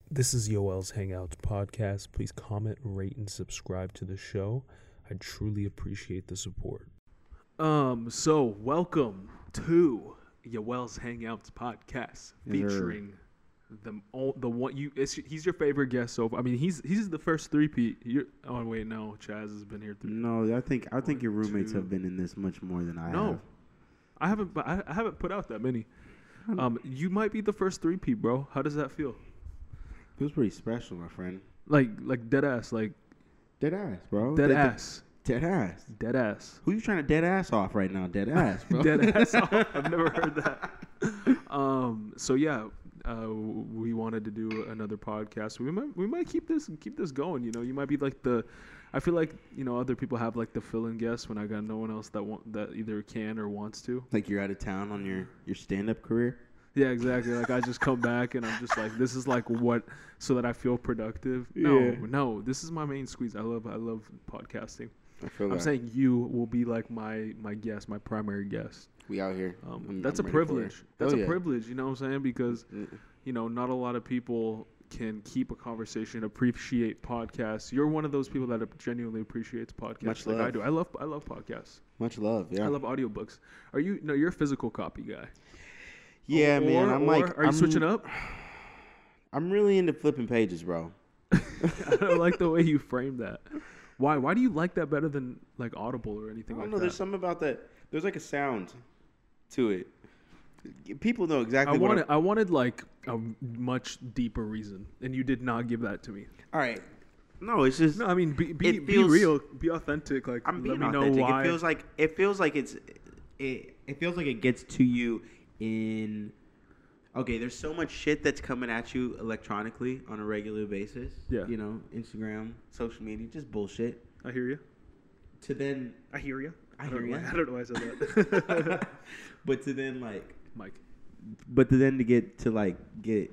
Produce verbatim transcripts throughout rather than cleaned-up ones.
This is Yoel's Hangouts podcast. Please comment, rate, and subscribe to the show. I truly appreciate the support. Um, so welcome to Yoel's Hangouts podcast, featuring the the one you. It's, he's your favorite guest so far. I mean, he's he's the first three-peat. You're, oh wait, no, Chaz has been here three. No, I think I think One, your roommates two. have been in this much more than I No, have. I haven't. I, I haven't put out that many. Um, you might be the first three-peat, bro. How does that feel? Feels pretty special, my friend. Like like dead ass, like Dead ass, bro. dead Dead- ass, Dead ass. dead ass. Who you trying to dead ass off right now? Dead ass, bro. Dead ass. I've never heard that. Um. So yeah, uh, we wanted to do another podcast. We might we might keep this keep this going. You know, you might be like the. I feel like you know other people have like the fill-in guests when I got no one else that want that either can or wants to. Like you're out of town on your, your stand-up career. Yeah, exactly. Like I just come back and I'm just like, this is like what, so that I feel productive. No, Yeah. no, this is my main squeeze. I love I love podcasting. I feel I'm that. saying you will be like my my guest, my primary guest. We out here. Um, I'm- that's I'm a ready for it. privilege. That's Oh, a yeah. privilege. You know what I'm saying? Because Mm. you know, not a lot of people can keep a conversation, appreciate podcasts. You're one of those people that genuinely appreciates podcasts, Much like I love. do. I love I love podcasts. Much love. Yeah. I love audiobooks. Are you? No, you're a physical copy guy. yeah, or, man. I'm or, like. Are you I'm, switching up? I'm really into flipping pages, bro. I don't like the way you frame that. Why? Why do you like that better than like Audible or I anything don't like know. that? There's something about that. There's like a sound to it. People know exactly I what. wanted. I'm, I wanted like a much deeper reason, and you did not give that to me. all right. No, it's just. No, I mean be be, It be feels- real, be authentic. Like I'm being let me authentic. know why. It feels like it feels like it's it, it feels like it gets to you in okay, there's so much shit that's coming at you electronically on a regular basis. Yeah. You know, Instagram, social media, just bullshit. I hear you. To then I hear you. I don't hear know ya. why- I don't know why I said that. but to then like Mike. but to then to get to like get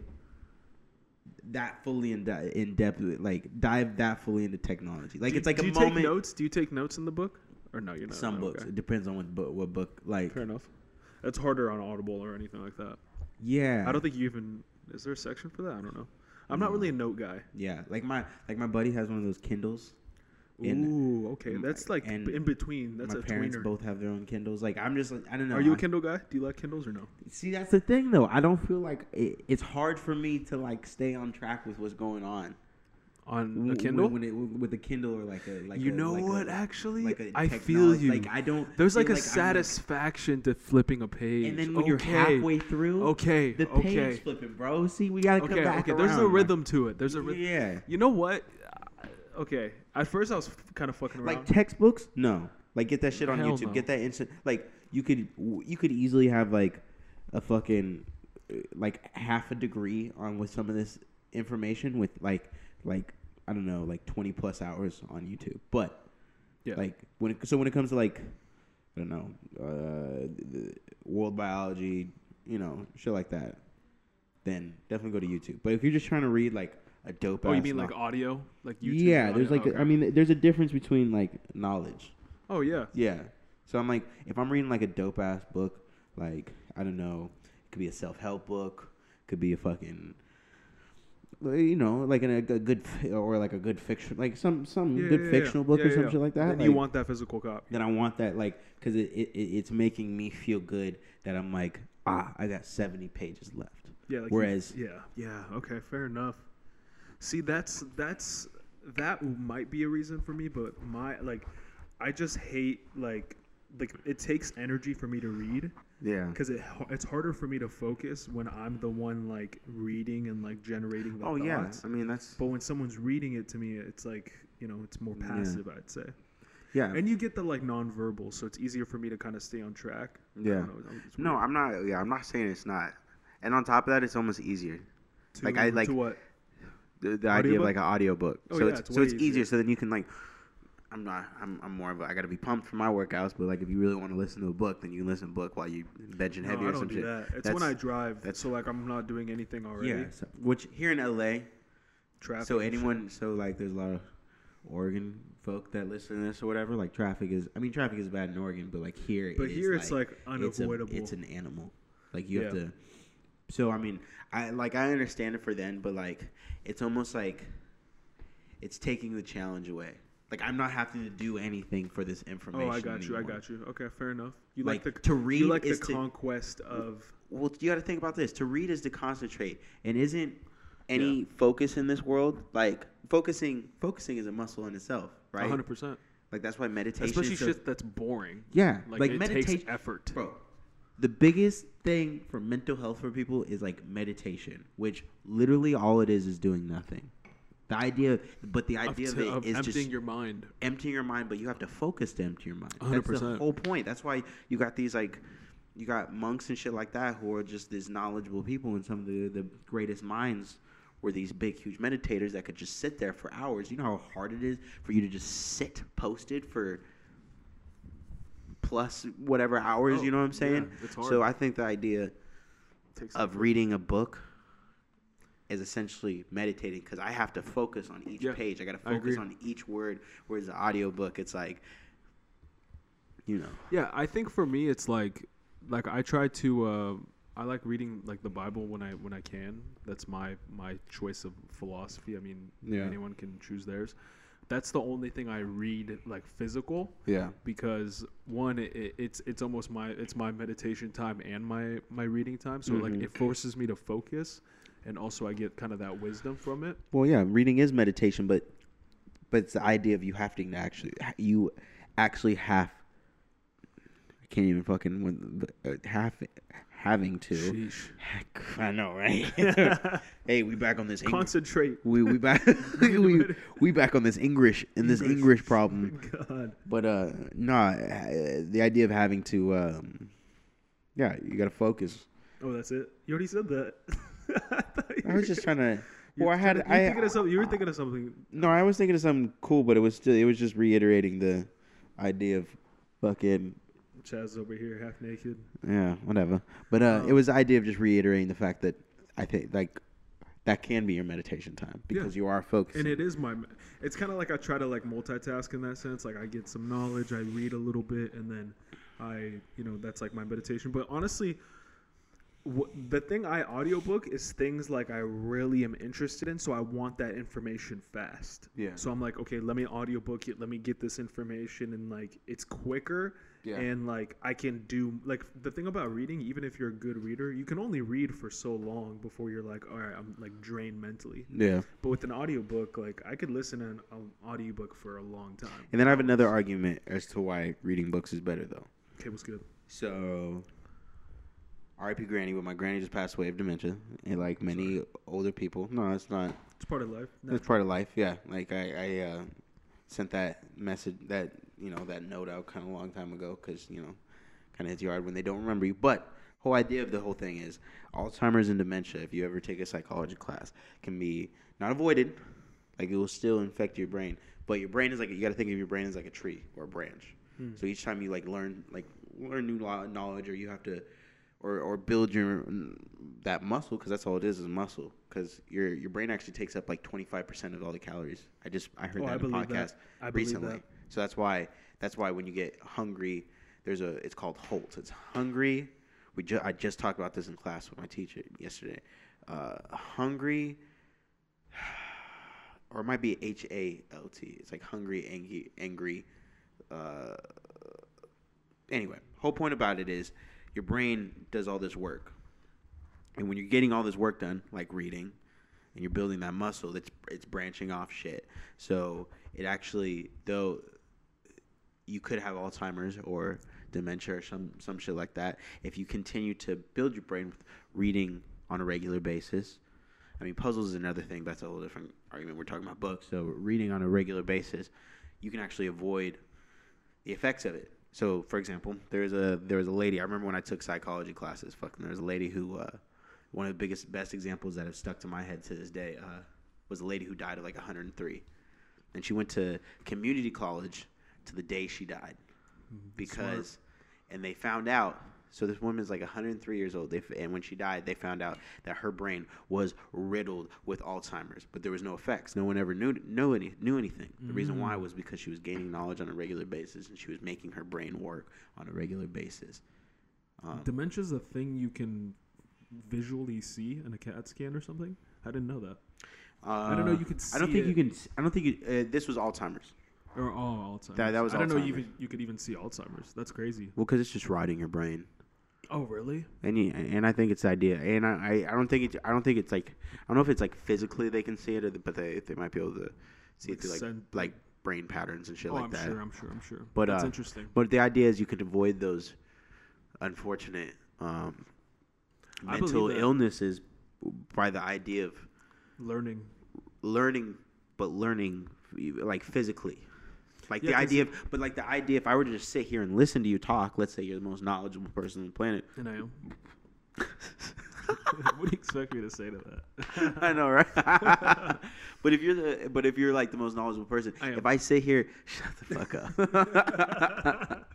that fully in, de- in depth with, like dive that fully into technology. Like do, it's like do a you moment take notes? Do you take notes in the book? Or no, you're not. some no, books. okay. It depends on what book what book like Fair enough. It's harder on Audible or anything like that. yeah. I don't think you even. Is there a section for that? I don't know. I'm not No. really a note guy. Yeah, like my like my buddy has one of those Kindles. And Ooh, okay. m- That's like and in between. That's my a parents tweener. both have their own Kindles. Like I'm just like I don't know. Are you a I- Kindle guy? Do you like Kindles or no? See, that's the thing though. I don't feel like it, it's hard for me to like stay on track with what's going on On W- a Kindle? when, when it, with a Kindle or like a like you a, know like what? a, Actually, like a I feel technology- you. Like I don't. There's like feel a I'm, satisfaction to flipping a page. and then when okay. you're halfway through, okay, the okay, page flipping, bro. See, we gotta come okay, back okay. around. There's a like- rhythm to it. There's a rhythm. Yeah. You know what? Uh, Okay. At first, I was f- kind of fucking around. Like textbooks? No. Like get that shit on Hell YouTube. no. Get that instant. Like you could you could easily have like a fucking uh, like half a degree on with some of this information with like like I don't know like twenty plus hours on YouTube. But yeah. like when it, so when it comes to like I don't know uh, the world biology, you know, shit like that, then definitely go to YouTube. But if you're just trying to read like a dope oh, you ass mean no- like audio, like YouTube? yeah, and there's audio? like a- Okay. I mean there's a difference between like knowledge. Oh yeah. Yeah. So I'm like, if I'm reading like a dope ass book, like I don't know, it could be a self help book, could be a fucking, you know, like in a, a good f- or like a good fiction, like some some Yeah, good yeah, yeah. fictional book Yeah, or some yeah. shit like that. And like, you want that physical copy? then I want that like because it, it, it it's making me feel good that I'm like ah I got seventy pages left. Yeah. Like Whereas you, yeah, yeah. Okay, fair enough. See, that's that's that might be a reason for me, but my like, I just hate like like it takes energy for me to read. yeah. Because it it's harder for me to focus when I'm the one like reading and like generating the Oh yeah. thoughts. I mean that's But when someone's reading it to me, it's like you know it's more Yeah. passive, I'd say. yeah. And you get the like nonverbal, so it's easier for me to kind of stay on track. I Yeah. don't know, it's No, weird. I'm not. Yeah, I'm not saying it's not. And on top of that, it's almost easier. To, like, I, like- to what? The, the idea of Audiobook? like an audiobook. Oh, so yeah, it's, it's so way it's easier. easier. So then you can like, I'm not. I'm, I'm more of a. I gotta be pumped for my workouts. But like, if you really want to listen to a book, then you can listen to a book while you benching No, heavy I or don't some do shit. that. It's That's- when I drive. that's- So like I'm not doing anything already. Yeah. So, which here in L A, Traffic. so and shit. anyone, so like, there's a lot of Oregon folk that listen to this or whatever. Like traffic is. I mean, traffic is bad in Oregon, but like here, But it is, here it's like it's a- unavoidable. It's, an animal. Like you have Yeah. to. So I mean, I like I understand it for then, but like it's almost like it's taking the challenge away. Like I'm not having to do anything for this information. Oh, I got anymore. you. I got you. Okay, fair enough. You like, like, the to read You like is the to, conquest of. Well, you got to think about this. To read is to concentrate, and isn't any Yeah. focus in this world like focusing? Focusing is a muscle in itself, right? one hundred percent. Like that's why meditation. Especially is so, shit that's boring. Yeah, Like, like it meditation, takes effort. bro. The biggest thing for mental health for people is like meditation, which literally all it is is doing nothing. The idea, but the idea of, of, it of is emptying just your mind. emptying your mind, but you have to focus to empty your mind. one hundred That's the percent. whole point. That's why you got these like, you got monks and shit like that who are just these knowledgeable people, and some of the, the greatest minds were these big, huge meditators that could just sit there for hours. You know how hard it is for you to just sit posted for plus whatever hours, Oh, you know what I'm saying? yeah, it's hard. So I think the idea Takes of effort. reading a book is essentially meditating because I have to focus on each Yeah, page. I got to I focus agree. on each word. Whereas the audiobook, it's like, you know. Yeah, I think for me it's like, like I try to. Uh, I like reading like the Bible when I when I can. That's my my choice of philosophy. I mean, Yeah. anyone can choose theirs. That's the only thing I read like physical. Yeah. Because one, it, it's it's almost my it's my meditation time and my my reading time. So like Mhm. it forces me to focus, and also I get kind of that wisdom from it. Well, yeah, reading is meditation, but but it's the idea of you having to actually you actually have. I can't even fucking when uh, have having to. Sheesh. I know, right? Hey, we back on this. Eng- Concentrate. we we back we we back on this English in this English. English problem. God. But uh, nah, uh, the idea of having to, um, yeah, you gotta focus. Oh, that's it. You already said that. I, thought you I was were just gonna- trying to. you're Well, I had trying to- you were I. thinking of something. You were thinking of something. No, I was thinking of something cool, but it was still it was just reiterating the idea of fucking Chaz over here, half naked. yeah, whatever. But uh, Um, it was the idea of just reiterating the fact that I think like that can be your meditation time because Yeah. you are focused. And it is my. It's kind of like I try to like multitask in that sense. Like I get some knowledge, I read a little bit, and then I, you know, that's like my meditation. But honestly, wh- the thing I audiobook is things like I really am interested in, so I want that information fast. Yeah. So I'm like, okay, let me audiobook it. Let me get this information, and like it's quicker. Yeah. And like I can do like the thing about reading, even if you're a good reader, you can only read for so long before you're like, all right, I'm like drained mentally. Yeah. But with an audiobook, like I could listen to an um, audiobook for a long time. And then I have another argument as to why reading books is better though. Okay, what's good? So, R I P Granny, but my granny just passed away of dementia, and like many older people. No, it's not. It's part of life. It's part of life. Yeah, like I, I uh, sent that message, that you know, that note out kind of a long time ago, because you know, kind of hits you hard when they don't remember you. But whole idea of the whole thing is Alzheimer's and dementia. If you ever take a psychology class, can be not avoided. Like it will still infect your brain, but your brain is like you got to think of your brain as like a tree or a branch. Hmm. So each time you like learn like learn new lo- knowledge, or you have to, or or build your that muscle, because that's all it is is muscle. Because your your brain actually takes up like twenty-five percent of all the calories. I just I heard Oh, that I in a believe podcast that. I believe recently. that. So that's why that's why when you get hungry, there's a it's called HOLT. It's hungry. We ju- I just talked about this in class with my teacher yesterday. Uh, hungry. Or it might be H A L T. It's like hungry, angry, angry. Uh, anyway, whole point about it is your brain does all this work, and when you're getting all this work done, like reading, and you're building that muscle, that's it's branching off shit. So it actually, though, you could have Alzheimer's or dementia or some some shit like that if you continue to build your brain with reading on a regular basis. I mean, puzzles is another thing. That's a whole different argument. We're talking about books. So reading on a regular basis, you can actually avoid the effects of it. So, for example, there's a there was a lady. I remember when I took psychology classes. Fucking, there was a lady who uh, one of the biggest, best examples that have stuck to my head to this day uh, was a lady who died at like one hundred three, and she went to community college to the day she died because, Smart. and they found out. So this woman's like one hundred three years old, they, and when she died, they found out that her brain was riddled with Alzheimer's, but there was no effects. No one ever knew knew, any, knew anything. The Mm. reason why was because she was gaining knowledge on a regular basis, and she was making her brain work on a regular basis. Um, Dementia's a thing you can visually see in a CAT scan or something? I didn't know that. Uh, I don't know you could see I don't think it. you can. I don't think you, uh, this was Alzheimer's. Or oh, Alzheimer's. That- that was I don't know you Alzheimer's. even, you could even see Alzheimer's. That's crazy. Well, because it's just rotting your brain. Oh, really? And you, and I think it's the idea. And I, I, I don't think it's I don't think it's like I don't know if it's like physically they can see it, or the, but they they might be able to see Like it through like send- like brain patterns and shit Oh, like I'm that. sure. I'm sure. I'm sure. But, That's uh, interesting. But the idea is you could avoid those unfortunate um, I mental believe that. illnesses by the idea of Learning. learning, but learning like physically. Like Yeah, the 'cause- idea of, but like the idea, if I were to just sit here and listen to you talk, let's say you're the most knowledgeable person on the planet. And I am. What do you expect me to say to that? I know, right? But if you're the, but if you're like the most knowledgeable person, I am. if I sit here, shut the fuck up.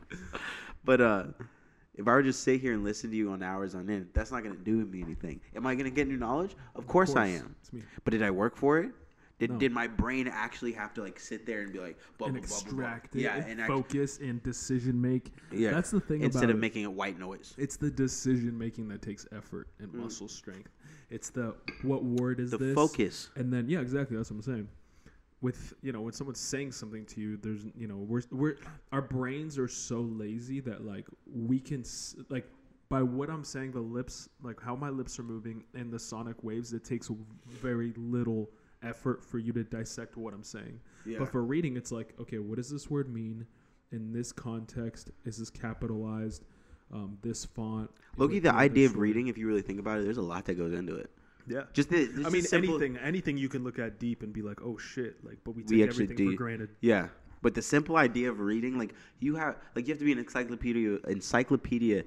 But uh, if I were just sit here and listen to you on hours on end, that's not gonna do me anything. Am I gonna get new knowledge? Of course, I am. It's me. But did I work for it? Did No. did my brain actually have to like sit there and be like, blah, And blah, blah, blah, blah. extract it. Yeah, and and act- focus and decision make. yeah. That's the thing Instead about of it. making it white noise. It's the decision making that takes effort and Mm. muscle strength. It's the what word is The this? focus. And then yeah, exactly. That's what I'm saying. With you know when someone's saying something to you, there's you know we're we're our brains are so lazy that like we can s- like by what I'm saying, the lips like how my lips are moving and the sonic waves, it takes very little effort for you to dissect what I'm saying. Yeah. But for reading, it's like, okay, what does this word mean in this context? Is this capitalized? Um, this font. Loki, Like, the you know, idea this of short- reading, if you really think about it, there's a lot that goes into it. Yeah. Just the, just I the mean, simple, anything, anything you can look at deep and be like, oh shit, like, but we take We actually everything do- for granted. Yeah, but the simple idea of reading, like you have, like you have to be an encyclopedia, encyclopedia,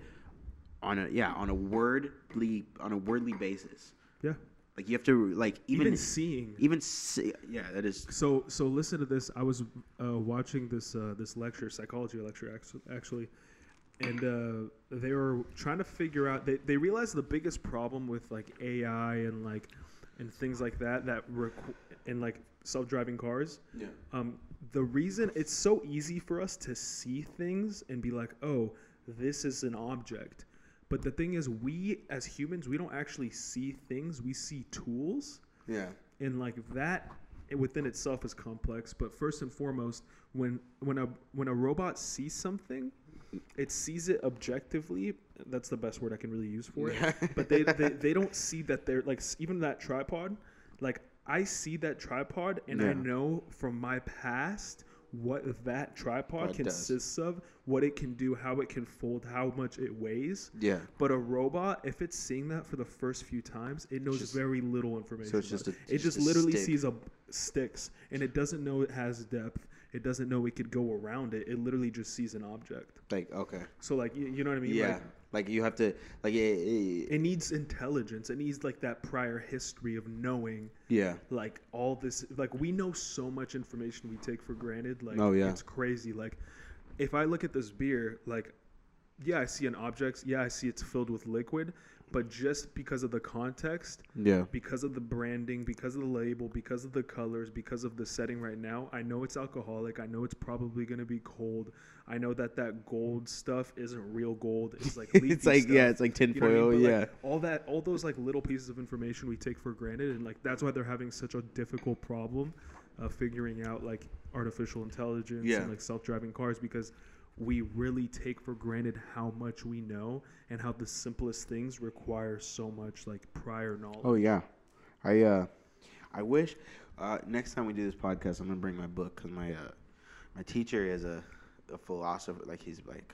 on a yeah on a wordly on a wordly basis. Yeah. Like you have to like even Even seeing. even see, yeah that is So so listen to this. I was uh, watching this uh, this lecture, psychology lecture actu- actually, and uh, they were trying to figure out. They they realized the biggest problem with like A I and like and things like that that requ- and like self-driving cars. yeah Um, the reason it's so easy for us to see things and be like, oh, this is an object. But the thing is, we as humans, we don't actually see things. We see tools. yeah And like that within itself is complex. But first and foremost, when when a when a robot sees something, it sees it objectively. That's the best word I can really use for it. But they, they, they don't see that they're like s- even that tripod. Like I see that tripod and I Yeah. know from my past what that tripod What it does. consists of, what it can do, how it can fold, how much it weighs. yeah. But a robot, if it's seeing that for the first few times, it knows Just- very little information. so it's about just it. a- it just just a literally stick. sees a sticks, and it doesn't know it has depth. It doesn't know it could go around it. It literally just sees an object. Like okay So like you, you know what I mean? yeah Like, like you have to like it, it, it needs intelligence. It needs like that prior history of knowing yeah like all this. Like we know so much information we take for granted. Like Oh, yeah. it's crazy. Like if I look at this beer, like yeah, I see an object. Yeah, I see it's filled with liquid. But just because of the context, yeah because of the branding, because of the label, because of the colors, because of the setting right now, I know it's alcoholic. I know it's probably going to be cold. I know that that gold stuff isn't real gold. It's like leafy it's like stuff. yeah it's like You know what I tinfoil mean? But, yeah like, all that, all those like little pieces of information we take for granted, and like that's why they're having such a difficult problem of figuring out like artificial intelligence Yeah. and like self-driving cars, because we really take for granted how much we know and how the simplest things require so much like prior knowledge. Oh yeah, I uh, I wish uh, next time we do this podcast, I'm gonna bring my book because my uh, my teacher is a, a philosopher. Like he's like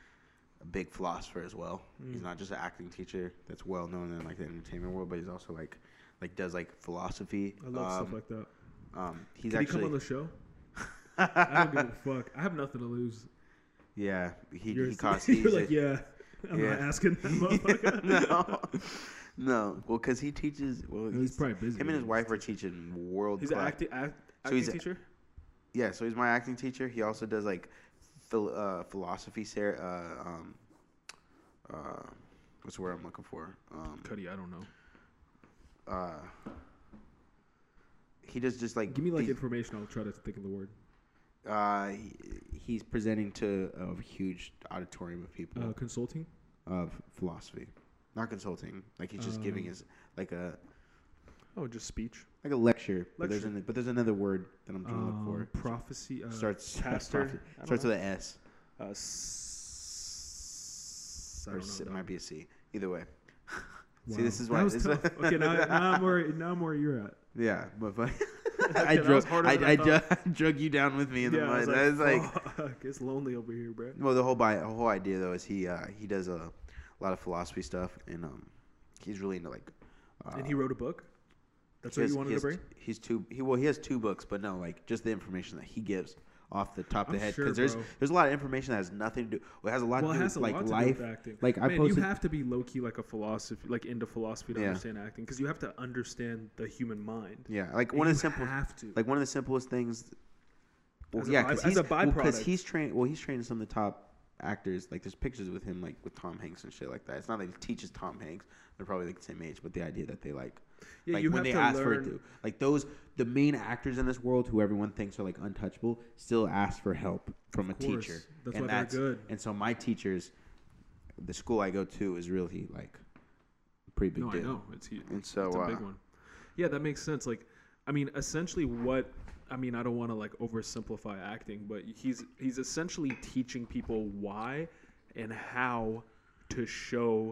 a big philosopher as well. Mm. He's not just an acting teacher that's well known in like the entertainment world, but he's also like like does like philosophy. I love um, stuff like that. Um, he's Can actually he come on the show? I don't give a fuck. I have nothing to lose. yeah. He You're, he costs. you're he's like, a- yeah. I'm yeah. not asking that motherfucker. no, no. Well, because he teaches. Well, He's probably busy. him and his wife are teaching world He's an class. acting, act, So acting he's a- teacher? Yeah, so he's my acting teacher. He also does like phil- uh, philosophy. Ser- uh, um, uh, what's the word I'm looking for? Um, Cuddy, I don't know. uh, he does just like Give me like these- information. I'll try to think of the word. uh, he, he's presenting to a huge auditorium of people Uh, consulting? of philosophy, not consulting. Like he's just um, giving his like a. Oh, just speech. Like a lecture. lecture. But there's an, but there's another word that I'm trying um, to look for. Prophecy. Uh, starts pastor. Prophecy, starts know. with an S. Uh, s- I or don't know, C, it might be a C. Either way. Wow. See, this is why. That was tough. Okay, now, now I'm where now I'm where you're at. Yeah, but, but okay, I drug I, I, I, drug, I drug you down with me in yeah, the mud. I was like, I was like fuck, it's lonely over here, bro. Well, the whole by the whole idea though is he uh, he does a, a lot of philosophy stuff, and um he's really into like. Uh, and he wrote a book. That's what has, you wanted has, to bring. He's two. He well he has two books, but no, like just the information that he gives off the top I'm of the head, sure, because there's bro. there's a lot of information that has nothing to do. Well, it has a lot well, to do it has with a like lot life. To do with acting. Like Man, I posted, you have to be low key like a philosophy, like into philosophy to yeah. understand acting, because you have to understand the human mind. Yeah, like and one you of the simple, have to. like one of the simplest things. Well, as yeah, because he's a byproduct. Because well, he's trained. Well, he's trained some of the top actors. Like there's pictures with him, like with Tom Hanks and shit like that. It's not that he teaches Tom Hanks. They're probably like the same age, but the idea that they like. Yeah, like you when have they to ask learn. for it to, like those the main actors in this world who everyone thinks are like untouchable still ask for help from of a course. teacher. That's and why that's they're good. And so my teachers, the school I go to is really like a pretty big no, deal. I know it's huge. And so it's a uh, big one. Yeah, that makes sense. Like, I mean, essentially, what I mean, I don't want to like oversimplify acting, but he's he's essentially teaching people why and how to show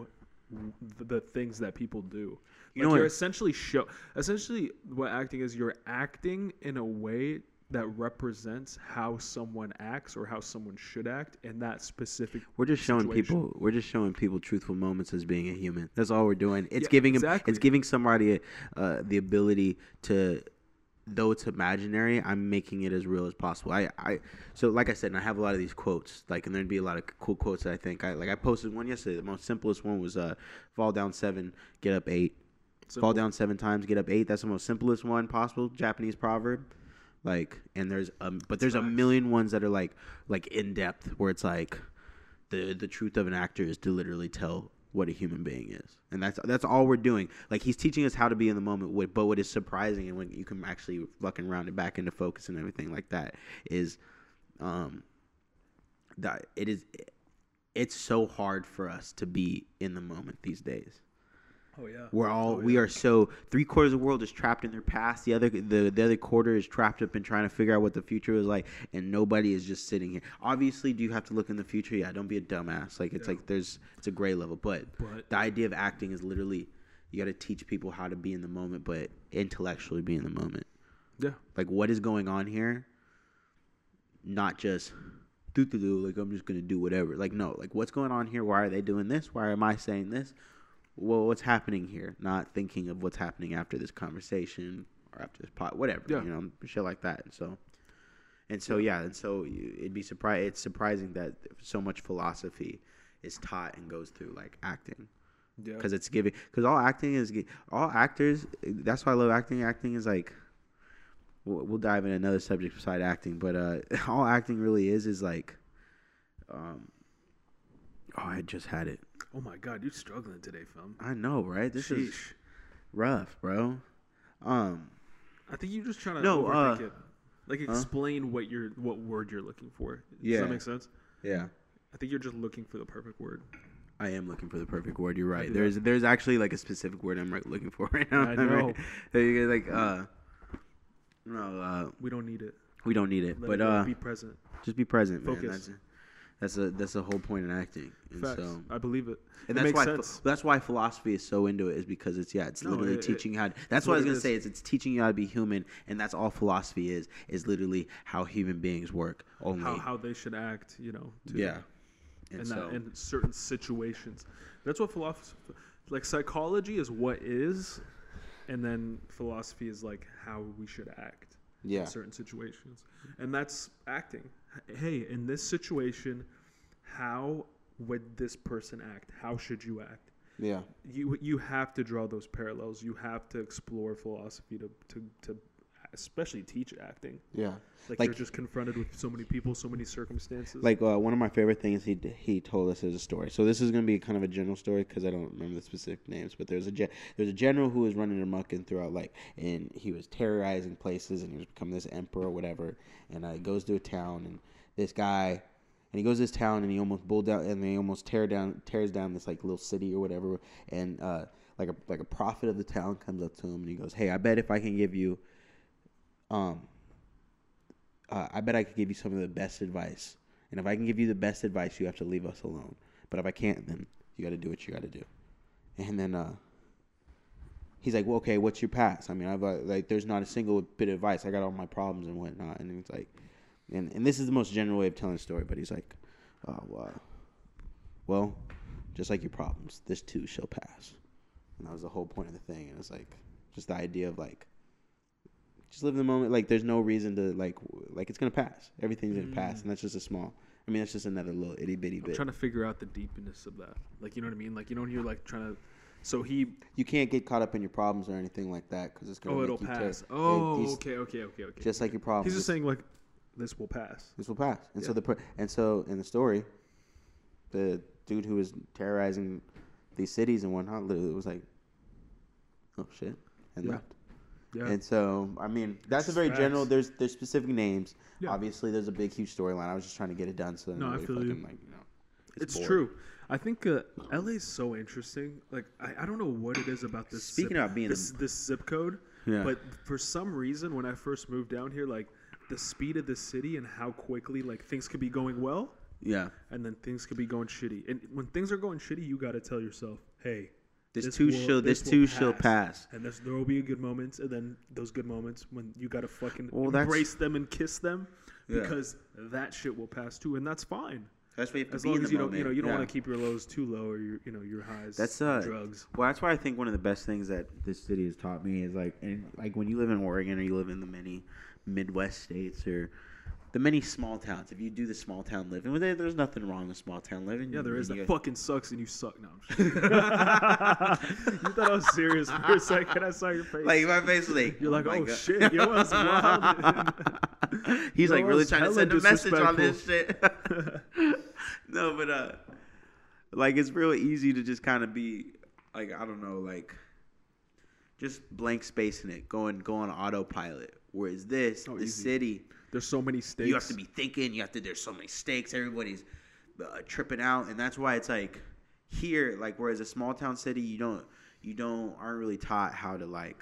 the things that people do. You like know you're what? essentially show essentially what acting is. You're acting in a way that represents how someone acts or how someone should act in that specific. We're just showing situation. people. We're just showing people truthful moments as being a human. That's all we're doing. It's Yeah, giving exactly. him. It's giving somebody uh, the ability to. Though it's imaginary, I'm making it as real as possible. I, I, so like I said, and I have a lot of these quotes, like, and there'd be a lot of cool quotes that I think I like. I posted one yesterday. The most simplest one was, uh, "Fall down seven, get up eight. Simple. Fall down seven times, get up eight." That's the most simplest one possible. Japanese proverb, like, and there's um, but there's a million ones that are like, like in depth, where it's like, the the truth of an actor is to literally tell what a human being is, and that's that's all we're doing. Like he's teaching us how to be in the moment. With, but what is surprising, and when you can actually fucking round it back into focus and everything like that, is, um, that it is, it's so hard for us to be in the moment these days. Oh yeah, we're all oh, we yeah. are so three quarters of the world is trapped in their past. The other the, the other quarter is trapped up in trying to figure out what the future is like, and nobody is just sitting here. Obviously, do you have to look in the future? Yeah, don't be a dumbass. Like it's yeah. like there's it's a gray level, but, but the idea of acting is literally you got to teach people how to be in the moment, but intellectually be in the moment. Yeah, like what is going on here? Not just do do do like I'm just gonna do whatever. Like no, like what's going on here? Why are they doing this? Why am I saying this? Well, what's happening here? Not thinking of what's happening after this conversation or after this pot, whatever, yeah. you know, shit like that. And so, and so, yeah, and so it'd be surprised. It's surprising that so much philosophy is taught and goes through like acting, yeah. Because it's giving. Because all acting is all actors. That's why I love acting. Acting is like. We'll, we'll dive in another subject beside acting, but uh, all acting really is is like. Um. Oh, I just had it. Oh my God, you're struggling today, fam. I know, right? This Sheesh. is rough, bro. Um, I think you're just trying to no, overthink uh, it. Like explain huh? what you're, what word you're looking for. Does yeah. that make sense? Yeah. I think you're just looking for the perfect word. I am looking for the perfect word. You're right. There's, that. there's actually like a specific word I'm looking for right now. I know. Like, uh, no, uh, we don't need it. We don't need it, Let but it uh, be present. Just be present, Focus. man. That's, That's a that's the whole point in acting. And Facts. So, I believe it. And it that's makes why sense. that's why philosophy is so into it, is because it's yeah it's no, literally it, teaching it, how. To, that's what I was gonna say. Is it's teaching you how to be human, and that's all philosophy is. Is literally how human beings work. Only how how they should act. You know. To, yeah. And, and that, so, in certain situations, that's what philosophy. Like psychology is what is, and then philosophy is like how we should act. Yeah. In certain situations, and that's acting. Hey, in this situation, how would this person act? How should you act? Yeah. You you have to draw those parallels. You have to explore philosophy to to, to especially teach acting. Yeah. Like, like you're just confronted with so many people, so many circumstances. Like uh, one of my favorite things he he told us is a story. So this is going to be kind of a general story because I don't remember the specific names. But there's a ge- there's a general who was running amok and throughout like, and he was terrorizing places, and he was becoming this emperor or whatever. And uh, he goes to a town, and this guy And he goes to this town, and he almost bull down, and they almost tear down, tears down this like little city or whatever. And uh, like a like a prophet of the town comes up to him, and he goes, "Hey, I bet if I can give you, um, uh, I bet I could give you some of the best advice. And if I can give you the best advice, you have to leave us alone. But if I can't, then you got to do what you got to do." And then uh, he's like, "Well, okay, what's your past? I mean, I've uh, like, there's not a single bit of advice. I got all my problems and whatnot." And it's like, and and this is the most general way of telling the story. But he's like, "Oh, wow. Well, just like your problems, this too shall pass." And that was the whole point of the thing. And it's like, just the idea of like, just live in the moment. Like, there's no reason to like, like it's gonna pass. Everything's gonna mm. pass, and that's just a small. I mean, that's just another little itty bitty bit. I'm trying to figure out the deepness of that. Like, you know what I mean? Like, you know, when you're like trying to. So he. You can't get caught up in your problems or anything like that because it's gonna. Oh, make it'll you pass. Tear. Oh, it, okay, okay, okay, okay. Just like your problems. He's just saying like, this will pass. This will pass, and yeah. so the and so in the story, the dude who was terrorizing these cities and whatnot literally was like, "Oh shit," and yeah. left. Yeah. And so, I mean, that's it's a very facts. general. There's there's specific names. Yeah. Obviously, there's a big, huge storyline. I was just trying to get it done so that no, nobody I feel fucking you. like you know. It's bored. true. I think uh, L A is so interesting. Like, I, I don't know what it is about this. Speaking zip, about being this, a, this zip code, yeah. but for some reason, when I first moved down here, like the speed of the city and how quickly like things could be going well, yeah, and then things could be going shitty. And when things are going shitty, you got to tell yourself, "Hey, this, this too will, shall this, this too pass. shall pass." And there's, there will be good moments, and then those good moments when you got to fucking well, embrace them and kiss them, yeah. because that shit will pass too, and that's fine. That's why you have to as be long in as the you moment. don't, you know, you don't yeah. want to keep your lows too low or your, you know, your highs. That's uh, drugs. Well, that's why I think one of the best things that this city has taught me is like, and like when you live in Oregon or you live in the many Midwest states or the many small towns. If you do the small town living, well, there, there's nothing wrong with small town living. Yeah, there you, is. you That get, fucking sucks, and you suck. No, I'm just You thought I was serious for a second. I saw your face. Like my face was like, you're like, oh, oh God. shit, yo, that's wild. He's Yo, like really that's trying to hella send a message on this disrespectful. shit. No, but uh, like it's real easy to just kind of be like, I don't know, like just blank space in it, going go on autopilot. Whereas this, Oh, the easy. city, There's so many stakes. you have to be thinking. You have to. There's so many stakes. Everybody's uh, tripping out, and that's why it's like here, like whereas a small town city, you don't, you don't aren't really taught how to like.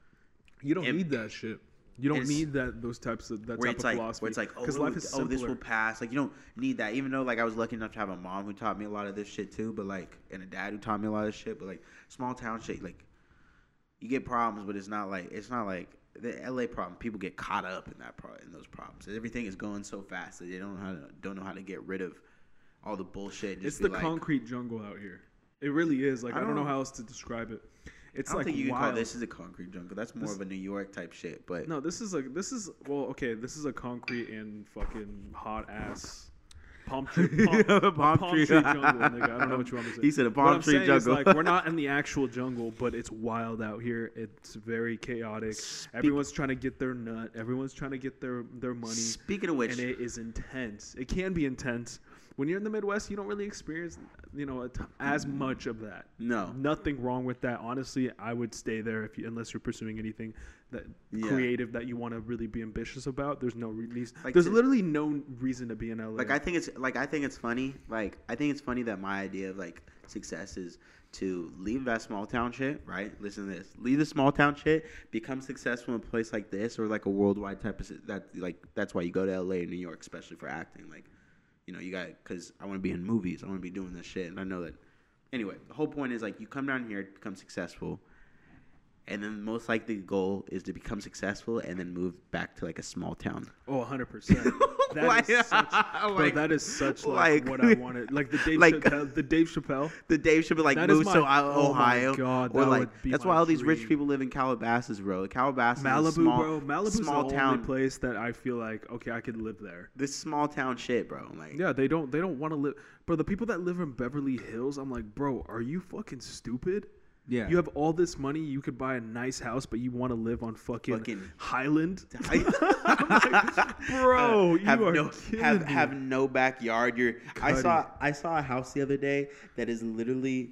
You don't Im- need that shit. You don't It's- need that those types of that Where type it's of like, philosophy. where it's like, oh, because life is oh, simpler. this will pass. Like you don't need that. Even though, like, I was lucky enough to have a mom who taught me a lot of this shit too, but like, and a dad who taught me a lot of this shit. But like, small town shit, like, you get problems, but it's not like it's not like the L A problem. People get caught up in that pro- in those problems. Everything is going so fast that they don't know how to don't know how to get rid of all the bullshit. And just It's the be like, concrete jungle out here. It really is. Like I I don't know don't- how else to describe it. It's I don't like think you wild. can call this is a concrete jungle. That's more This- of a New York type shit. But No, this is like this is well, okay. This is a concrete and fucking hot ass palm tree, palm, Yeah, a palm palm tree. tree jungle. Nigga. I don't know what you want to say. He said a what palm I'm tree saying jungle. Is like we're not in the actual jungle, but it's wild out here. It's very chaotic. Everyone's trying to get their nut. Everyone's trying to get their their money. Speaking of which, And it is intense. It can be intense. When you're in the Midwest, you don't really experience, you know, a t- as much of that. no. Nothing wrong with that. Honestly, I would stay there if you, unless you're pursuing anything that Yeah. creative that you want to really be ambitious about. There's no reason. Like there's to- literally no reason to be in L A. Like I think it's like I think it's funny. Like I think it's funny that my idea of like success is to leave that small town shit, right? Listen to this. Leave the small town shit, become successful in a place like this or like a worldwide type of that like that's why you go to L A and New York, especially for acting. Like, you know, you got cuz I want to be in movies. I want to be doing this shit and I know that. Anyway, the whole point is like you come down here, become successful. And then most likely the goal is to become successful and then move back to like a small town. oh, one hundred percent. That Like- is such, bro, like- that is such like, like- what I wanted. Like the Dave like- Chappelle, the Dave Chappelle. The Dave should be like That is move my- to oh my Ohio. God, or that like would be that's my why all these rich dream. people live in Calabasas, bro. Calabasas, is a Malibu, small, bro. Malibu's small the town. only place that I feel like, okay, I could live there. This small town shit, bro. Like, Yeah, they don't they don't want to live. Bro, the people that live in Beverly Hills, I'm like, bro, are you fucking stupid? yeah. You have all this money, you could buy a nice house, but you want to live on fucking, Fucking- Highland? I- I'm like, bro, you have are no kidding have me. have no backyard. You're. I Cuddy. saw I saw a house the other day that is literally,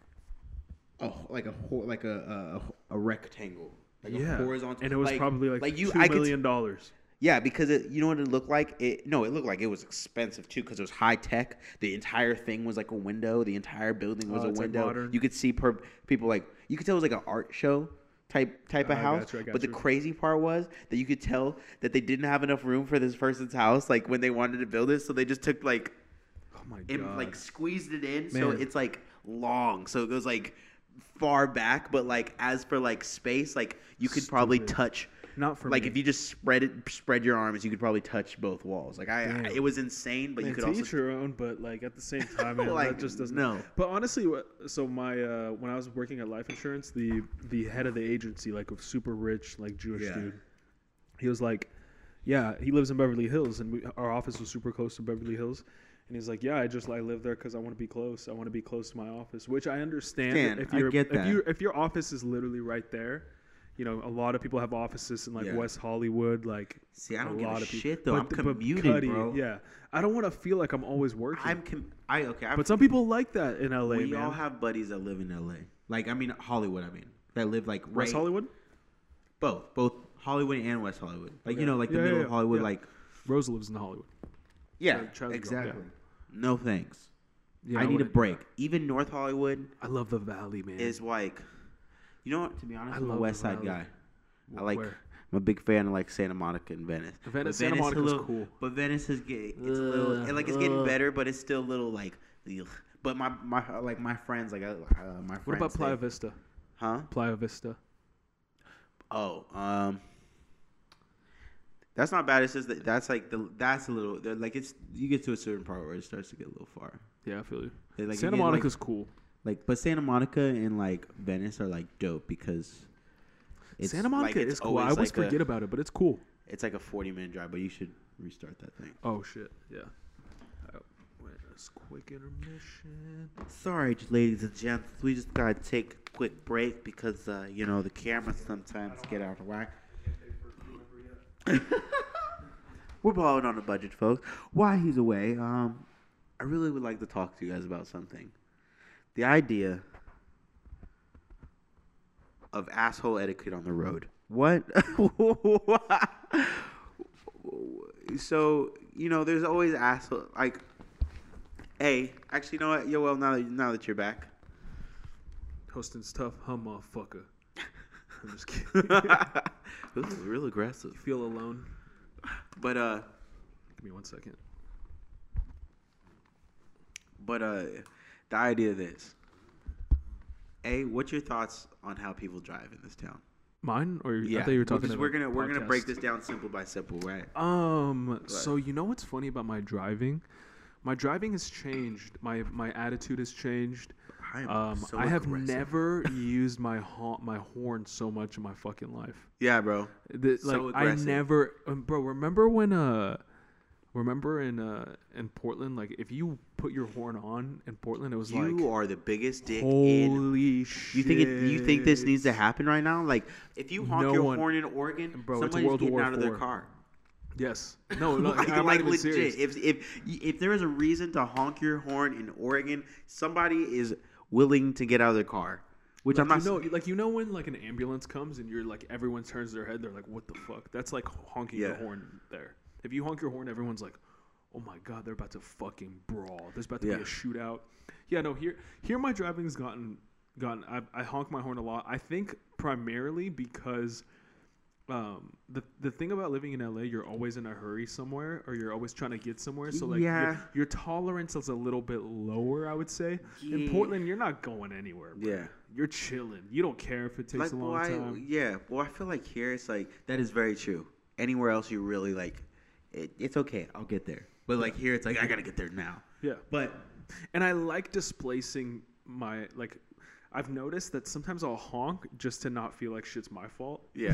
oh, like a hor- like a a, a rectangle, like yeah, a horizontal. and it was like, probably like, like you. two I could million dollars. Yeah, because it, you know what it looked like? It no, it looked like it was expensive too because it was high tech. The entire thing was like a window. The entire building was Oh, a it's like window. modern. You could see per people like you could tell it was like an art show type type of I house. got you, I got but the you. crazy part was that you could tell that they didn't have enough room for this person's house. Like when they wanted to build it, so they just took like Oh my and god. like squeezed it in, so Man. it's like long. So it goes like far back, but like as for like space, like you could probably Stupid. touch. Not for Like me. if you just spread it, spread your arms, you could probably touch both walls. Like I, Damn. I it was insane, but Man, you could to also each your own, but like at the same time, man, Like, that just doesn't. no. But honestly, what- so my uh, when I was working at life insurance, the the head of the agency, like a super rich, like Jewish Yeah. dude, he was like, yeah, he lives in Beverly Hills, and we, our office was super close to Beverly Hills. And he's like, yeah, I just I live there because I want to be close. I want to be close to my office, which I understand. Stan, if I you're, get if that. you if your office is literally right there, you know, a lot of people have offices in like Yeah. West Hollywood, like see. I don't a give lot a of people. shit though. I'm but commuting, Cuddy, bro. Yeah, I don't want to feel like I'm always working. I'm com- I okay. I've, but some people like that in L A, we man. all have buddies that live in L A. Like I mean Hollywood. I mean that live like right, West Hollywood, both both Hollywood and West Hollywood. Like Okay. you know, like the Yeah, middle yeah, of Hollywood. yeah. Like Rose lives in Hollywood. yeah, Try- try to go, exactly. yeah. No thanks. Yeah, I need a wouldn't- break. Even North Hollywood I love the Valley, man. is like, you know what? To be honest, I I'm a love West the Side Valley. guy. I Wh- like. where? I'm a big fan of like Santa Monica and Venice. Venice, But Santa Venice a Monica's little- cool. But Venice is getting it's a little and, like it's getting Ugh. better, but it's still a little like. Ugh. But my my like my friends like uh, my friends. What about Playa they- Vista? Huh? Playa Vista. Oh, um, that's not bad. It's just that that's like the that's a little they're like it's you get to a certain part where it starts to get a little far. Yeah, I feel you. They, like, you Santa get, like- Monica's cool. Like, but Santa Monica and like Venice are like dope because it's Santa Monica like, it's is cool. I always, always like, forget a, about it, but it's cool. It's like a forty minute drive, but you should restart that thing. Oh shit, yeah. Oh, wait, a quick intermission. Sorry, ladies and gents, we just gotta take a quick break because uh, you know the cameras sometimes get out of whack. We're balling on a budget, folks. While he's away, um, I really would like to talk to you guys about something. The idea of asshole etiquette on the road. What? So, you know, there's always asshole. Like, hey, actually, you know what? Yo, well, now that, now that you're back. Hosting's tough, huh, motherfucker? I'm just kidding. This is real aggressive. You feel alone? But, uh, Give me one second. but, uh, the idea of this. A, what's your thoughts on how people drive in this town? Mine or Yeah, I thought you were we're talking just- about we're gonna we're gonna break podcast. this down simple by simple, right? Um. So you know what's funny about my driving? My driving has changed. My my attitude has changed. I am Um. so I have aggressive. never used my hon- my horn so much in my fucking life. Yeah, bro. The, So like I aggressive. never, um, bro. Remember when uh, remember in uh in Portland, like if you put your horn on in Portland, it was You like are the biggest dick in. holy shit. You think it, you think this needs to happen right now? Like, if you honk No your one- horn in Oregon, Bro, it's somebody's World getting War out of their Four. car. Yes. No. no like, I'm not like even legit. serious. If if if there is a reason to honk your horn in Oregon, somebody is willing to get out of their car. Which Like, I'm not. you know, like you know when like an ambulance comes and you're like everyone turns their head, they're like, "What the fuck?" That's like honking Yeah. your horn there. If you honk your horn, everyone's like, "Oh my god, they're about to fucking brawl. There's about to Yeah. be a shootout." Yeah, no. Here, here, my driving's gotten gotten. I, I honk my horn a lot. I think primarily because. Um, the the thing about living in L A, you're always in a hurry somewhere, or you're always trying to get somewhere. So like, Yeah. your, your tolerance is a little bit lower, I would say. In Yeah. Portland, you're not going anywhere. Bro. Yeah. You're chilling. You don't care if it takes Like, a long well, I- time. yeah. Well, I feel like here it's like that is very true. Anywhere else, you really like. It, it's okay. I'll get there. But like here, it's like I gotta get there now. Yeah. But And I like displacing my like. I've noticed that sometimes I'll honk just to not feel like shit's my fault. yeah.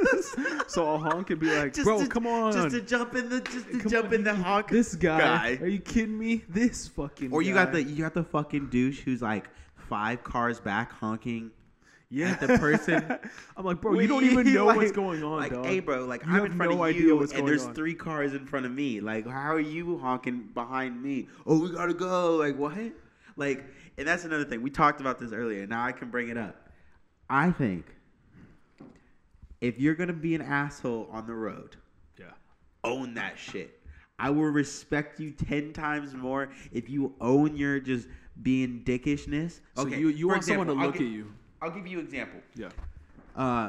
So I'll honk and be like, Just "Bro, to- come on, Just to jump in the just to Come jump on, in the honk. this guy. guy. Are you kidding me? This fucking. Or you guy. got the you got the fucking douche who's like five cars back honking. yeah at the person. I'm like, bro, you don't even know Like- what's going on, Like, dog. hey, bro, like You I'm have in front no of idea you, what's and going there's on. three cars in front of me. Like, how are you honking behind me? Oh, we gotta go. Like, what? Like, and that's another thing. We talked about this earlier. Now I can bring it up. I think if you're gonna be an asshole on the road, Yeah. own that shit. I will respect you ten times more if you own your just being dickishness. So okay, you you want example, someone to I'll look gi- at you. I'll give you an example. Yeah. Uh,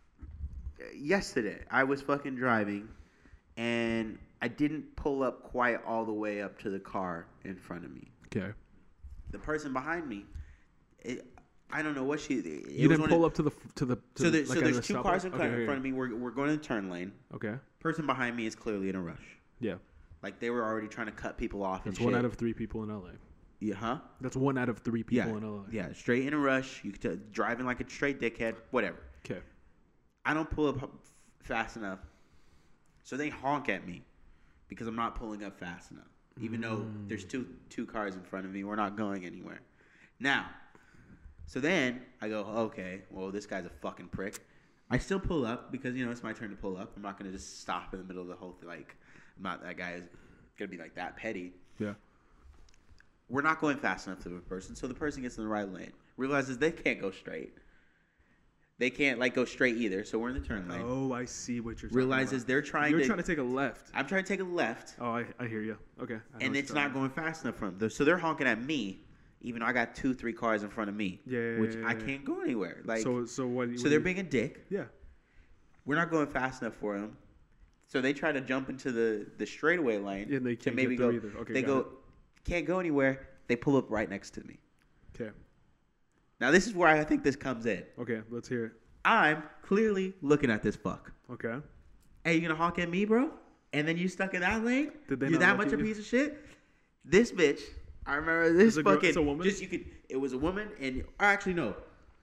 yesterday I was fucking driving, and I didn't pull up quite all the way up to the car in front of me. Okay. The person behind me, it, I don't know what she. It You was didn't one pull of, up to the to the. To So, there, like so at there's the two stoplight? cars in, Okay, in here. front of me. We're we're going to the turn lane. Okay. Person behind me is clearly in a rush. Yeah. Like they were already trying to cut people off. That's and one shit. out of three people in L A. Yeah, huh? That's one out of three people yeah, in L A. yeah, straight in a rush. You could t- driving like a straight dickhead. Whatever. Okay. I don't pull up fast enough, so they honk at me because I'm not pulling up fast enough. Even mm. though there's two two cars in front of me, we're not going anywhere. Now, so then I go, okay, well this guy's a fucking prick. I still pull up because you know it's my turn to pull up. I'm not gonna just stop in the middle of the whole thing. Like, I'm not that guy is gonna be like that petty. Yeah. We're not going fast enough to the person, so the person gets in the right lane. Realizes they can't go straight. They can't like go straight either, so we're in the turn lane. Oh, I see what you're talking Realizes about. they're trying You're to. trying to take a left. I'm trying to take a left. Oh, I, I hear you. Okay. I know And what it's you're not talking going fast enough for them. So they're honking at me, even though I got two, three cars in front of me. Yeah, yeah, which yeah, I yeah. can't go anywhere. Like, so so what? so what they're you, being a dick. Yeah. We're not going fast enough for them. So they try to jump into the, the straightaway lane. Yeah, and they to can't maybe get through go. either. Okay, they got go, it. can't go anywhere. They pull up right next to me. Okay. Now this is where I think this comes in. Okay, let's hear it. I'm clearly looking at this fuck. Okay. Hey, you gonna honk at me, bro? And then you stuck in that lane? Did they You're not that look much at a you? piece of shit? This bitch, I remember this It's a girl- fucking. it's a woman? Just you could. It was a woman, and or actually no.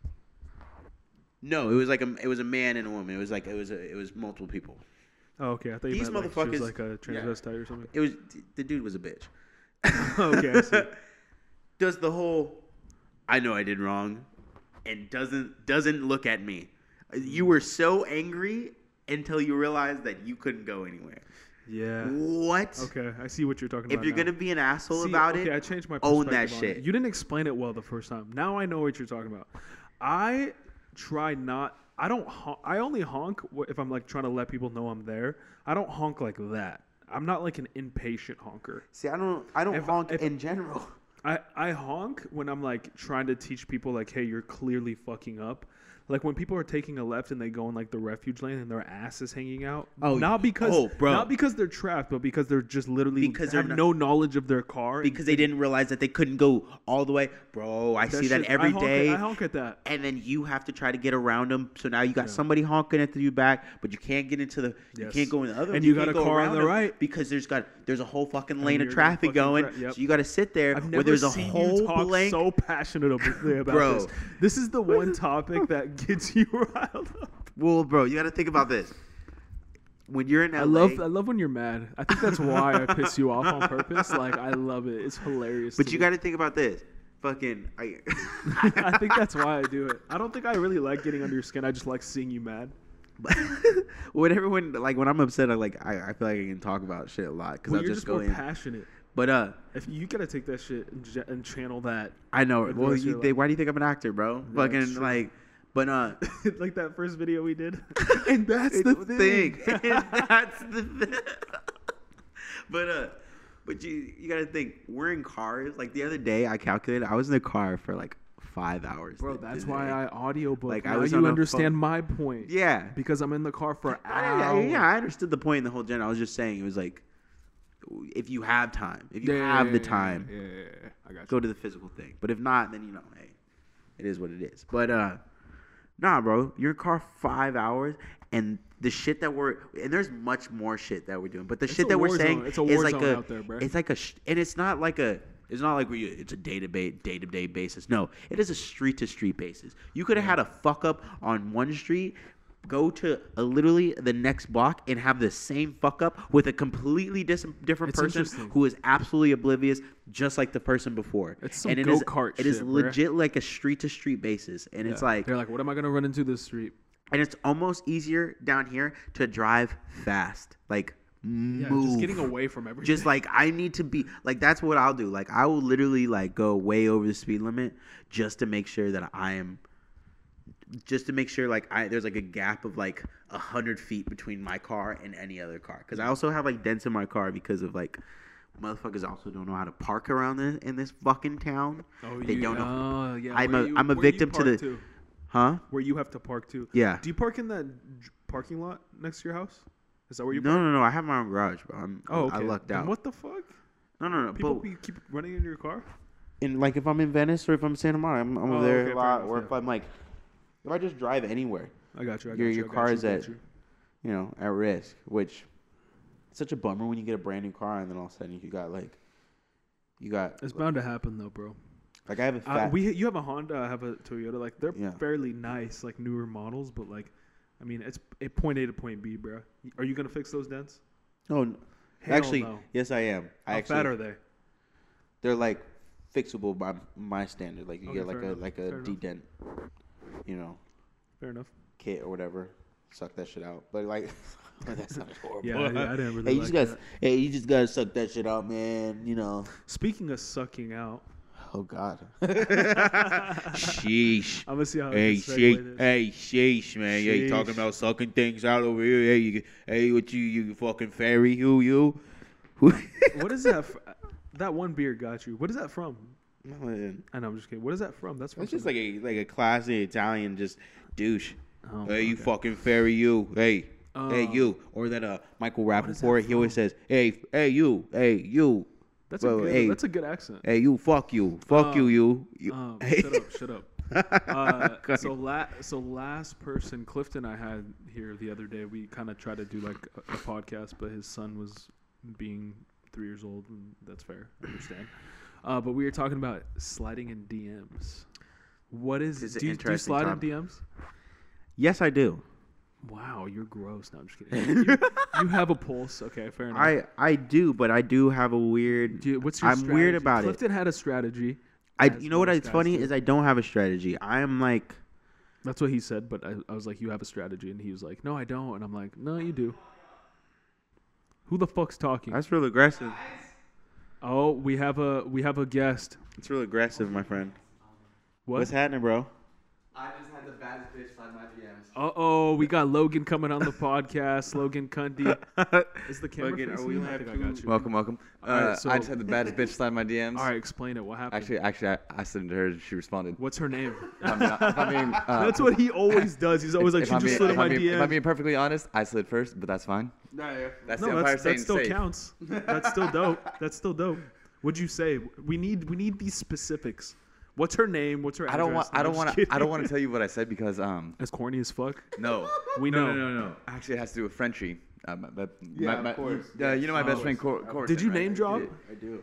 No, it was like a. It was a man and a woman. It was like it was a. It was multiple people. Oh, okay. I thought you These meant like she was motherfuckers- like a transvestite or something. It was the dude was a bitch. Okay, I see. Does the whole, I know I did wrong, and doesn't doesn't look at me. You were so angry until you realized that you couldn't go anywhere. Yeah. What? Okay, I see what you're talking If about. you're now. gonna be an asshole See, about okay, it, I changed my own perspective that on shit. it. You didn't explain it well the first time. Now I know what you're talking about. I try not. I don't. Hon- I only honk wh- if I'm like trying to let people know I'm there. I don't honk like that. I'm not like an impatient honker. See, I don't. I don't If- honk if- in general. I, I honk when I'm like trying to teach people like, hey, you're clearly fucking up. Like when people are taking a left and they go in like the refuge lane and their ass is hanging out. Oh, not because oh, bro. not because they're trapped, but because they're just literally Because have they're not- no knowledge of their car. Because they didn't realize that they couldn't go all the way, bro. I see that shit- every I honk day. At, I honk at that. And then you have to try to get around them. So now you got Yeah. somebody honking at you back, but you can't get into the. You Yes. can't go in the other. And one. you got can't a go car on around the them right. because there's got there's a whole fucking lane of you're traffic fucking going. tra- yep. So you got to sit there I've where never there's a seen whole you talk blank. so passionately about Bro. this. This is the one topic that gets you riled up. Well, bro, you got to think about this. When you're in L A, I love I love when you're mad. I think that's why I piss you off on purpose. Like I love it. It's hilarious. but to you me. got to think about this. Fucking, I, I think that's why I do it. I don't think I really like getting under your skin. I just like seeing you mad. when everyone like when I'm upset, I like I, I feel like I can talk about shit a lot because Well, I'll you're just just go more in. passionate. But uh, If you gotta take that shit and, j- and channel that, I know. Like the Well, rest of you, your they, life. why do you think I'm an actor, bro? Yeah, it's Fucking true. like, but uh, like that first video we did, and that's it's the thing. And that's the thing. but uh, but you you gotta think we're in cars. Like the other day, I calculated I was in the car for like five hours. Bro, th- that's today. why I audiobook. Like, I now was you on a understand phone- my point. Yeah. Because I'm in the car for I, hours. I, yeah, I understood the point in the whole gen. I was just saying it was like, if you have time, if you Yeah, have yeah, the yeah, time, Yeah, yeah, yeah, yeah. I got you. go to the physical thing. But if not, then you know, hey, it is what it is. But uh, nah, bro, you're in car five hours, and the shit that we're and there's much more shit that we're doing. But the It's shit a that we're war saying zone. It's a is war like zone a, out there, bro. it's like a, sh- and it's not like a. It's not like we. It's a day to day, day to day basis. No, it is a street to street basis. You could have had a fuck up on one street, go to a, literally the next block and have the same fuck up with a completely dis- different It's person interesting. who is absolutely oblivious, just like the person before. It's some and it is- go-kart It is shit, bruh. legit like a street to street basis, and it's Yeah. like, they're like, what am I gonna run into this street? and it's almost easier down here to drive fast, like. Yeah, move. just getting away from everything. Just like I need to be like that's what I'll do. Like I will literally like go way over the speed limit just to make sure that I am just to make sure like I there's like a gap of like a hundred feet between my car and any other car. Because I also have like dents in my car because of like motherfuckers also don't know how to park around this in this fucking town. Oh, they you, don't know. Uh, yeah, I'm where a you, I'm a where victim you to the park to? huh? Where you have to park to. Yeah. Do you park in that j- parking lot next to your house? Is that where you No, park? no, no. I have my own garage, bro. I'm, Oh, okay. I lucked Then out. what the fuck? No, no, no. People But be, keep running into your car? in like if I'm in Venice or if I'm in Santa Monica, I'm, I'm Oh, over there okay, a fair lot. enough, Or yeah. if I'm like, if I just drive anywhere, I got you. I got your you. your I got car you, is got at, you. you know, at risk. Which, it's such a bummer when you get a brand new car and then all of a sudden you got like, you got. It's bound to happen though, bro. Like I have a Uh, fat. we you have a Honda, I have a Toyota. Like they're Yeah. fairly nice, like newer models, but like, I mean, it's a point A to point B, bro. Are you gonna fix those dents? oh, n- Hell actually, no. yes, I am. I How actually, fat are they? they're like fixable by my standard. Like you Okay, get like fair a enough, like fair a enough. de-dent, you know, Fair enough. kit or whatever. Suck that shit out. But like, that sounds horrible. Yeah, I, I didn't really Hey, you like just gotta, that. hey, you just gotta suck that shit out, man. You know. Speaking of sucking out, Oh God. Sheesh. I'm gonna see how Hey, I can segue sheesh. this. Hey, sheesh, man. Yeah, you talking Sheesh. about sucking things out over here? Hey, you, hey, what you, you fucking fairy? You, you. Who? What is that? Fr- that one beer got you. What is that from? No, man. I know, I'm just kidding. What is that from? That's from. It's just some- like a like a classy Italian just douche. Oh, Hey, you okay. fucking fairy, you. Hey, hey, Oh. you. Or that uh Michael is that Rappaport. He always from? says, hey, hey, you. Hey, you. That's Bro, a good. hey. That's a good accent. Hey, you. Fuck you. Fuck you, Um, you. you. Um, Hey. shut up! Shut up. Uh, so la- so last person Clifton I had here the other day, we kind of tried to do like a, a podcast, but his son was being three years old, and that's fair. I understand. Uh, but we were talking about sliding in D Ms. What is? This is an do, you, do you interesting slide topic. in D Ms? Yes, I do. Wow, you're gross. No, I'm just kidding. you, you have a pulse. Okay, fair enough. I I do, but I do have a weird. Do you- what's your I'm strategy? weird about it. Clifton had a strategy. I as you know what? most It's guys funny do. is I don't have a strategy. I am like. That's what he said, but I, I was like, you have a strategy. And he was like, no, I don't. And I'm like, no, you do. Who the fuck's talking? That's real aggressive. Oh, we have a we have a guest. It's real aggressive, my friend. What? What's happening, bro? I just had the baddest bitch slide my D Ms. Uh oh, we got Logan coming on the podcast. Logan Cundy. Is the camera Logan, are facing we you? gonna I have think I two- got you. Welcome, welcome. All right, Uh, so- I just had the baddest bitch slide my D Ms. All right, explain it. What happened? Actually, actually, I, I slid into her. She responded. What's her name? If I'm, being- if I'm being, uh, That's what he always does. He's always like, if she I'm just being- slid in if my I'm being- If I'm D Ms. being perfectly honest, I slid first, but that's fine. That's the No, umpire that's, saying that still safe. counts. That's still dope. That's still dope. What'd you say? We need we need these specifics. What's her name? What's her address? I don't want. No, I don't I'm want just to. I kidding. don't want to tell you what I said because um. As corny as fuck. No. We no, know. No, no, no. Actually, it has to do with Frenchie. Uh, my, my, Yeah, my, of course. Uh, you know my Of best course. friend Cor- Corson, Did you right? name drop? I do.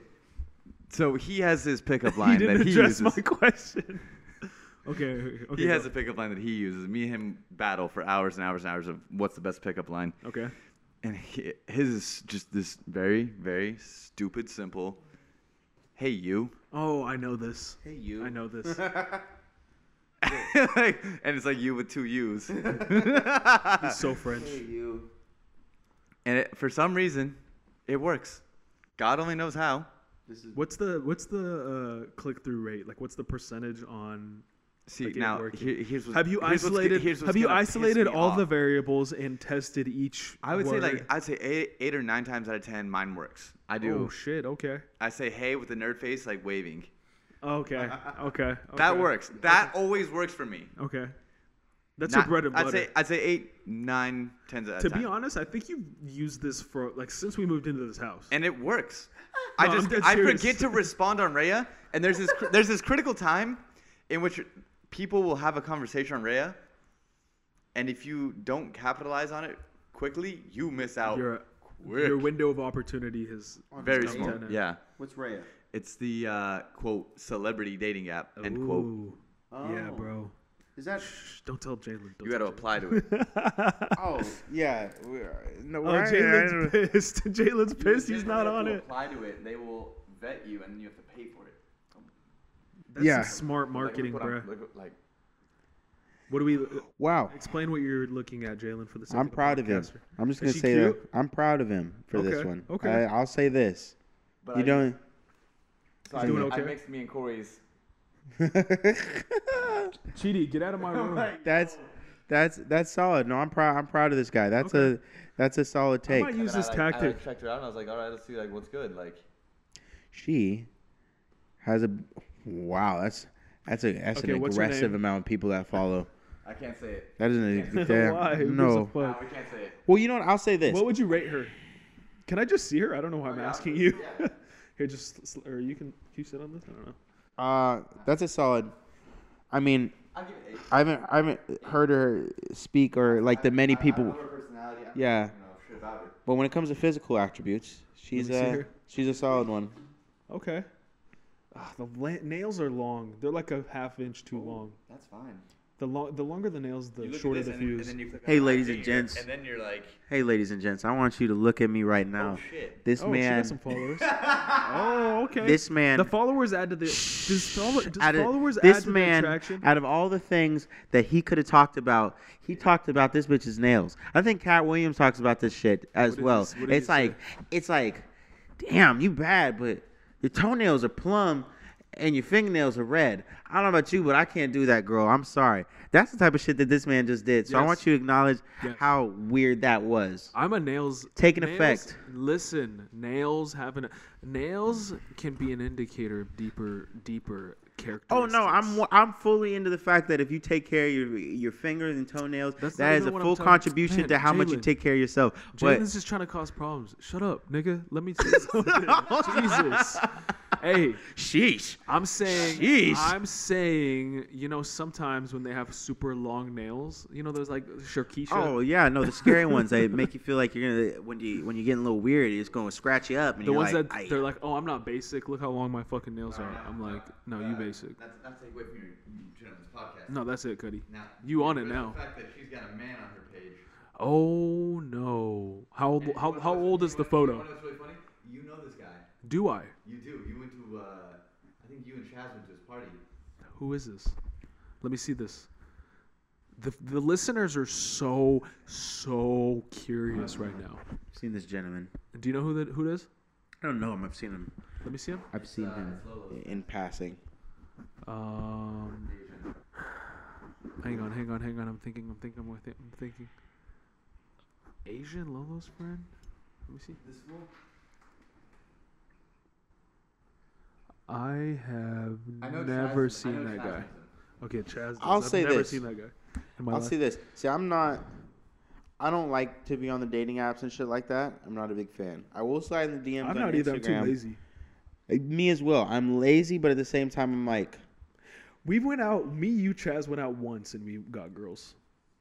So he has his pickup He line didn't that he address uses. my question. okay. Okay. He has go. a pickup line that he uses. Me and him battle for hours and hours and hours of what's the best pickup line. Okay. And he, his is just this very, very stupid, simple. Hey, you. Oh, I know this. Hey, you. I know this. Like, and it's like you with two U's. He's so French. Hey, you. And it, for some reason, it works. God only knows how. This is. What's the what's the uh, click through rate? Like, what's the percentage on? See, Like it now, working. here, here's what's, Have you here's what's go- isolated? here's what's Have you gonna piss isolated me all off. the variables and tested each? I would say word? like I'd say eight, eight or nine times out of ten, mine works. I do. Oh shit! Okay. I say hey with the nerd face, like waving. Okay. Okay. That okay. works. That always works for me. Okay. That's Not- your bread and butter. I'd say I'd say eight, nine, tens out of to ten. be honest, I think you've used this for like since we moved into this house. And it works. I No, I'm just dead I serious. forget to respond on Rhea, and there's this cr- there's this critical time in which people will have a conversation on Rhea, and if you don't capitalize on it quickly, you miss out. your quick. your window of opportunity has Very come small. down. Yeah, What's Raya? it's the uh, quote celebrity dating app end quote. Ooh. Yeah, Oh. bro. Is that? Shh, don't tell Jalen. Don't You got to tell apply to it. Oh, yeah. We're, no, Oh, we're- Jalen's pissed. Jalen's pissed. He's You not have on to it. Apply to it. They will vet you, and you have to pay for it. That's Yeah. smart marketing, like, look bro. what I'm- look what- like, What do we Wow. explain? What you're looking at, Jalen, for the sake I'm of the proud of him. podcaster. I'm just Is gonna she say cute? that I'm proud of him for this Okay, one. okay. I, I'll say this. but You I, don't. So He's I, doing I okay? mixed me and Corey's Chidi, get out of my room. That's that's that's solid. No, I'm proud. I'm proud of this guy. That's Okay. a that's a solid I take. might use And this I, like, I, tactic. like, checked her out, and I was like, all right, let's see like what's good. Like, She has a wow. That's that's a that's Okay, an what's her aggressive name? amount of people that follow. I can't say it. That isn't a damn, Why? Who gives a no. fuck? No, we can't say it. Well, you know what? I'll say this. What would you rate her? Can I just see her? I don't know why I'm Oh, yeah, asking you. yeah. Here, just sl- or you can. Can you sit on this? I don't know. Uh, that's a solid. I mean, I'll give it eight. I haven't I haven't heard her speak or like the many I- I- I people. know her personality. I don't Yeah. know shit about her. But when it comes to physical attributes, she's me see a her. she's a solid one. Okay. Ah, the la- nails are long. They're like a half inch too long. That's fine. The long, the longer the nails, the You look at shorter this the and then- fuse. and then you click Hey, on my ladies and finger, gents. And then you're like, Hey, ladies and gents, I want you to look at me right now. oh shit. This oh, she man, got some followers. oh, okay. this man, the followers add to the. Does, follow, does out of- followers this add to man, the attraction? out of all the things that he could have talked about, he talked about this bitch's nails. I think Cat Williams talks about this shit as What did well. he- what did It's he say? like, it's like, damn, you bad, but your toenails are plum and your fingernails are red. I don't know about you, but I can't do that, girl. I'm sorry. That's the type of shit that this man just did. So I Yes. want you to acknowledge Yes. how weird that was. I'm a nails Taking nails, effect. Listen, nails have an nails can be an indicator of deeper, deeper characteristics. Oh no, I'm I'm fully into the fact that if you take care of your your fingers and toenails, That's that not is even a what I'm full talking- contribution Man, to how much you Jalen. take care of yourself. But Jalen's just trying to cause problems. Shut up, nigga. Let me say something. Jesus. Hey, sheesh. I'm saying, Sheesh. I'm saying, you know, sometimes when they have super long nails, you know, there's like Sharkeisha. Oh yeah, no, the scary ones they make you feel like you're gonna when you when you're getting a little weird, it's gonna scratch you up, and the you're ones like, that "Aye." they're like, oh, I'm not basic. Look how long my fucking nails are. I'm like, no, you basic. That's not to take away from your shit on this podcast. No, that's it, Cuddy. Now, You on it with now. The fact that she's got a man on her page. Oh no. How old? And How, what- how what's- old you is know the what- photo? You know what's really funny? You know this guy. Do I? You do. You went to. Uh, I think you and Chaz went to his party. Who is this? Let me see this. The the listeners are so so curious right now. I've seen this gentleman. Do you know who that who it is? I don't know him. I've seen him. Let me see him. I've seen uh, him it's Lolo. in passing. Um, hang on, hang on, hang on. I'm thinking. I'm thinking. I'm, thi- I'm thinking. Asian Lolo's friend. Let me see. This fool? I have I know never Chaz, seen I know that Chaz guy. knows him. Okay, Chaz. Does. I'll I've say never this. seen that guy. in my I'll life. say this. See, I'm not. I don't like to be on the dating apps and shit like that. I'm not a big fan. I will slide in the D Ms I'm on not either. I'm Instagram. too lazy. Uh, Me as well. I'm lazy, but at the same time, I'm like, We went out. Me, you, Chaz went out once, and we got girls.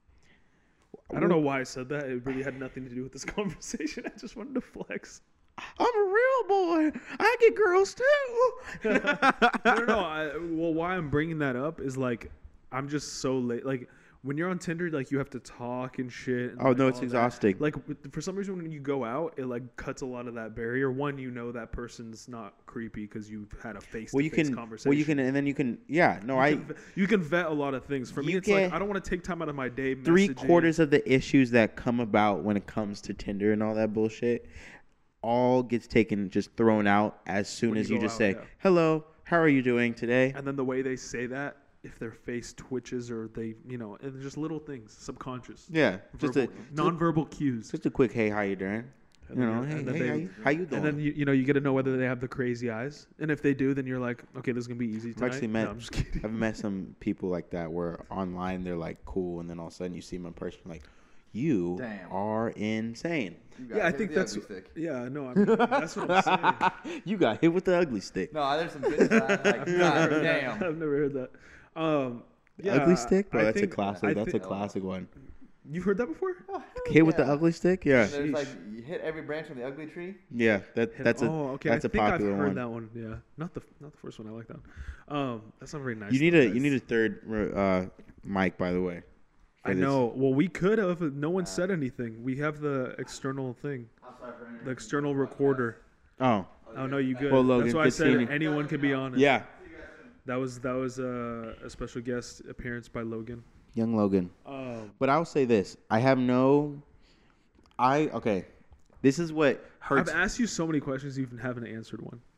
I don't know why I said that. It really had nothing to do with this conversation. I just wanted to flex. I'm a real boy. I get girls too. no, no, no. I, well, why I'm bringing that up is like, I'm just so late. Like, when you're on Tinder, like you have to talk and shit. And Oh, like, no, all it's that. exhausting. Like for some reason, when you go out, it like cuts a lot of that barrier. One, you know that person's not creepy because you've had a face to Well, you face can. conversation. Well, you can, and then you can. Yeah. No, You I. can, you can vet a lot of things. For me, You it's like get I don't want to take time out of my day. Three messaging. quarters of the issues that come about when it comes to Tinder and all that bullshit, all gets taken just thrown out as soon When as you you go just out, say, yeah. "Hello, how are you doing today?" And then the way they say that, if their face twitches or they, you know, and just little things, subconscious. Yeah, just a verbal, nonverbal cues. just a quick, "Hey, how you doing?" And You then know, you're- hey, and then hey, they- how you, how you doing? And then you, you know you get to know whether they have the crazy eyes, and if they do, then you're like, okay, this is gonna be easy I've tonight. actually met. No, I'm just kidding. I've met some people like that where online they're like cool, and then all of a sudden you see them in person, like, you Damn. are insane. You got Yeah, I hit think with the that's ugly stick. yeah, no, I mean, that's what I'm saying. You got hit with the ugly stick. No, there's some bitches that I'm like, I've never God heard that. damn. I've never heard that. Um, The yeah, ugly stick, bro. I That's think- a classic. I That's think- a classic one. You heard that before? Hit with the yeah. ugly stick, yeah, There's like Sheesh. you hit every branch of the ugly tree. yeah. That Hit- that's a oh, okay. that's I a think popular I've heard one. that one. Yeah, not the not the first one. I like that one. Um, that's not very nice. You need though, a guys. you need a third uh, mic, by the way. for I this. know. Well, we could have. No one Uh, said anything. We have the external thing, I'm sorry for the external recorder. Oh, Oh no, you good. Well, Logan, That's why I good said seeing you. anyone could be on it. yeah, That was that was uh, a special guest appearance by Logan. young Logan. Um, But I'll say this: I have no. I okay. This is what I've hurts. asked you so many questions, you even haven't answered one.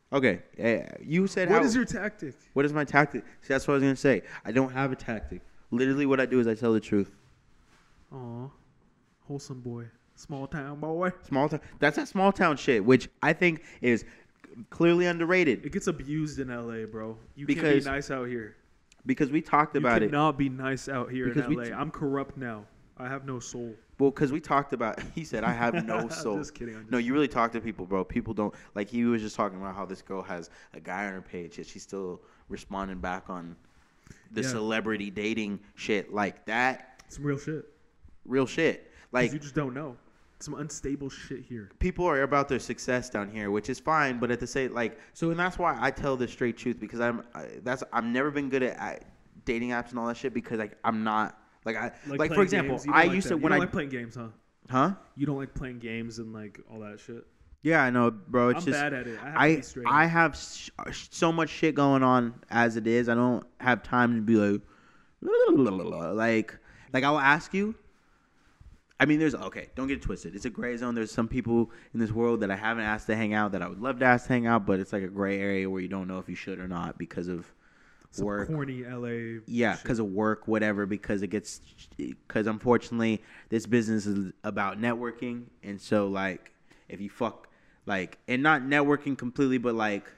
Okay, uh, you said What how, is your tactic? what is my tactic? See, that's what I was gonna say. I don't have a tactic. Literally, what I do is I tell the truth. Aw, wholesome boy, small town boy. Small town. That's that small town shit, which I think is clearly underrated. It gets abused in L A, bro. You Because- can't be nice out here. Because we talked You about it. cannot be nice out here Because in we L A. t- I'm corrupt now. I have no soul. Well, because we talked about. He said, "I have no I'm soul." just kidding. I'm just No, you really talk to people, bro. People don't like. He was just talking about how this girl has a guy on her page, yet she's still responding back on the Yeah. celebrity dating shit like that. Some real shit. Real shit. 'Cause Like you just don't know. Some unstable shit here. people are about their success down here, which is fine. But at the same, like, so, and that's why I tell the straight truth because I'm. I, that's I've never been good at, at dating apps and all that shit because like I'm not like I like, playing for example games, you don't I like used that. to You when don't I like playing games, huh? huh You don't like playing games and like all that shit. yeah I know, bro. It's I'm just bad at it. I have to I be straight. I have sh- so much shit going on as it is. I don't have time to be like like like I'll ask you. I mean, there's okay. Don't get it twisted. It's a gray zone. There's some people in this world that I haven't asked to hang out that I would love to ask to hang out, but it's like a gray area where you don't know if you should or not because of Some work. corny L A. Yeah, shit. because of work, whatever. Because it gets, because unfortunately, this business is about networking, and so like, if you fuck, like, and not networking completely, but like,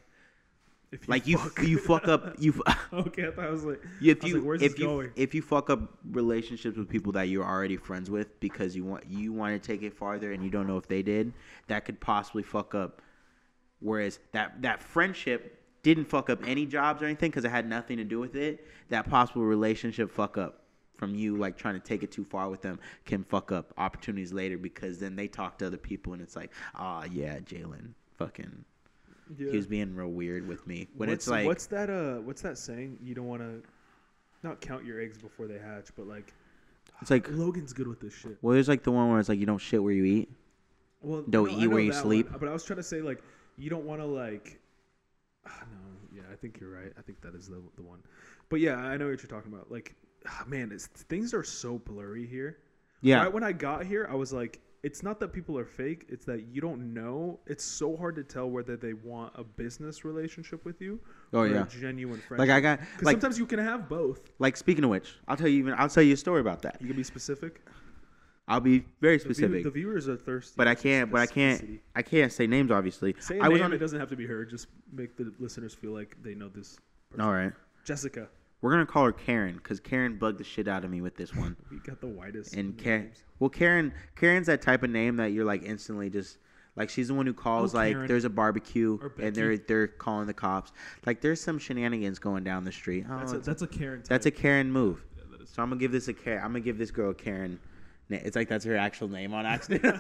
If like you fuck. you fuck up you. Okay, I thought I was like, If I was you like, where's if this you going? if you fuck up relationships with people that you're already friends with because you want you want to take it farther and you don't know if they did, that could possibly fuck up. Whereas that that friendship didn't fuck up any jobs or anything because it had nothing to do with it. That possible relationship fuck up from you like trying to take it too far with them can fuck up opportunities later because then they talk to other people and it's like, oh yeah, Jalen, fucking. Yeah. He was being real weird with me. When what's, it's like, what's that? Uh, what's that saying? You don't want to, not count your eggs before they hatch, but like, it's like, Logan's good with this shit. well, there's like the one where it's like you don't shit where you eat. Well, Don't no, eat I know where you that sleep. one, but I was trying to say like, you don't want to like, ah, no, yeah, I think you're right. I think that is the the one. But yeah, I know what you're talking about. Like, ah, man, it's, things are so blurry here. Yeah. Right when I got here, I was like, it's not that people are fake. It's that you don't know. It's so hard to tell whether they want a business relationship with you Oh or yeah. a genuine friendship. Like I got Because like sometimes you can have both. like speaking of which, I'll tell you even I'll tell you a story about that. You can be specific. I'll be very The, view, specific, the viewers are thirsty. but I for can't. But I can't. specificity. I can't say names. Obviously, Say a I was name. on. It doesn't have to be her. Just make the listeners feel like they know this person. All right, Jessica. we're gonna call her Karen because Karen bugged the shit out of me with this one. We got the whitest. And names. Karen, well, Karen, Karen's that type of name that you're like instantly just like she's the one who calls Oh, like Karen. there's a barbecue Or and they're they're calling the cops. Like there's some shenanigans going down the street. Oh, That's a, it's- that's a Karen. that's a type. Karen move. Yeah, that is- So I'm gonna give this a Karen. I'm gonna give this girl a Karen. na- It's like that's her actual name on accident.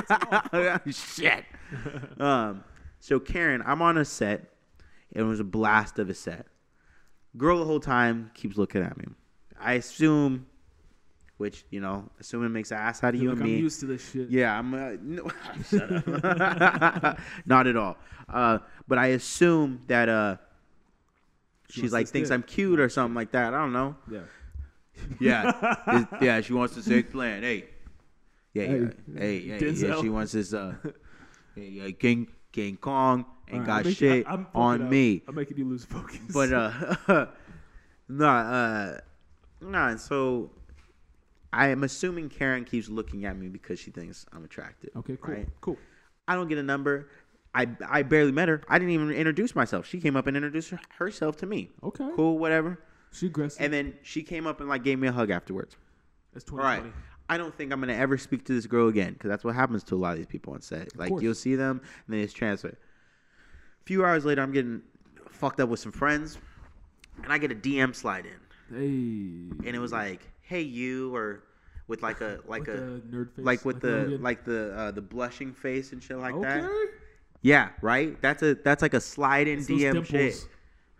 Shit. Um. So Karen, I'm on a set. It was a blast of a set. Girl, the whole time keeps looking at me. I assume, which you know, assuming makes an ass out of you You're and like, I'm me. used to this shit. Yeah, I'm. Uh, no, shut up. Not at all. Uh, but I assume that uh, She she's wants like this thinks dick. I'm cute or something like that. I don't know. Yeah. Yeah, Is- yeah. She wants this eggplant. Hey, yeah, yeah, Hey, hey, yeah, yeah. Denzel. She wants this. Uh, hey, yeah, King King Kong ain't All right, got I'm making- shit I- I'm fucking on up. me. I'm making you lose focus. But uh, nah, uh, nah. So I am assuming Karen keeps looking at me because she thinks I'm attractive. okay, cool, Right? cool. I don't get a number. I I barely met her. I didn't even introduce myself. She came up and introduced her, herself to me. Okay. Cool, whatever. She aggressive. And then she came up and like gave me a hug afterwards. It's All twenty right. twenty. I don't think I'm gonna ever speak to this girl again because that's what happens to a lot of these people on set. Like course. you'll see them and then it's transfer. A few hours later, I'm getting fucked up with some friends, and I get a D M slide in, Hey. and it was like, "Hey, you," or with like a like With a the nerd face. like with the Logan. like the uh, the blushing face and shit like okay. that. Yeah, right. That's a that's like a slide in It's those D M dimples. shit.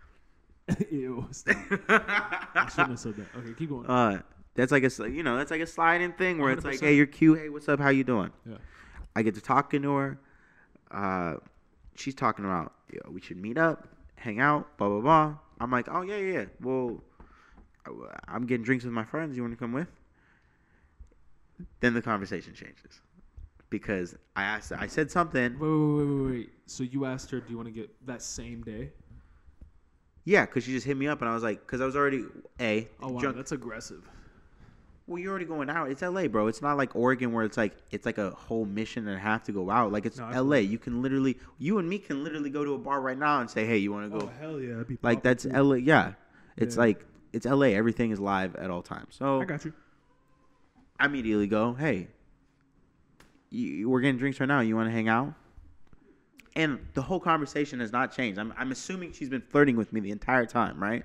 Ew. Stop. I shouldn't have said that. Okay, keep going. Uh, that's like a sl- you know that's like a sliding thing where it's like, one hundred percent. hey, you're cute. Hey, what's up? How you doing? yeah. I get to talking to her. Uh, she's talking about yo, we should meet up, hang out, blah blah blah. I'm like, oh yeah yeah. yeah. Well, I- I'm getting drinks with my friends. You want to come with? Then the conversation changes. because I asked, I said something. Wait, wait, wait, wait, wait. So you asked her, do you want to get that same day? Yeah, because she just hit me up, and I was like, because I was already a. Oh wow, drunk. that's aggressive. Well, you're already going out. It's L A, bro. It's not like Oregon where it's like it's like a whole mission and a half to go out. Like it's No, I L A. You can literally, you and me can literally go to a bar right now and say, hey, you want to go? Oh hell yeah, that'd be Like poppin' that's too. L A. Yeah, it's Yeah. like it's L A. Everything is live at all times. So I got you. I immediately go, hey, you, we're getting drinks right now. You want to hang out? And the whole conversation has not changed. I'm, I'm assuming she's been flirting with me the entire time, right?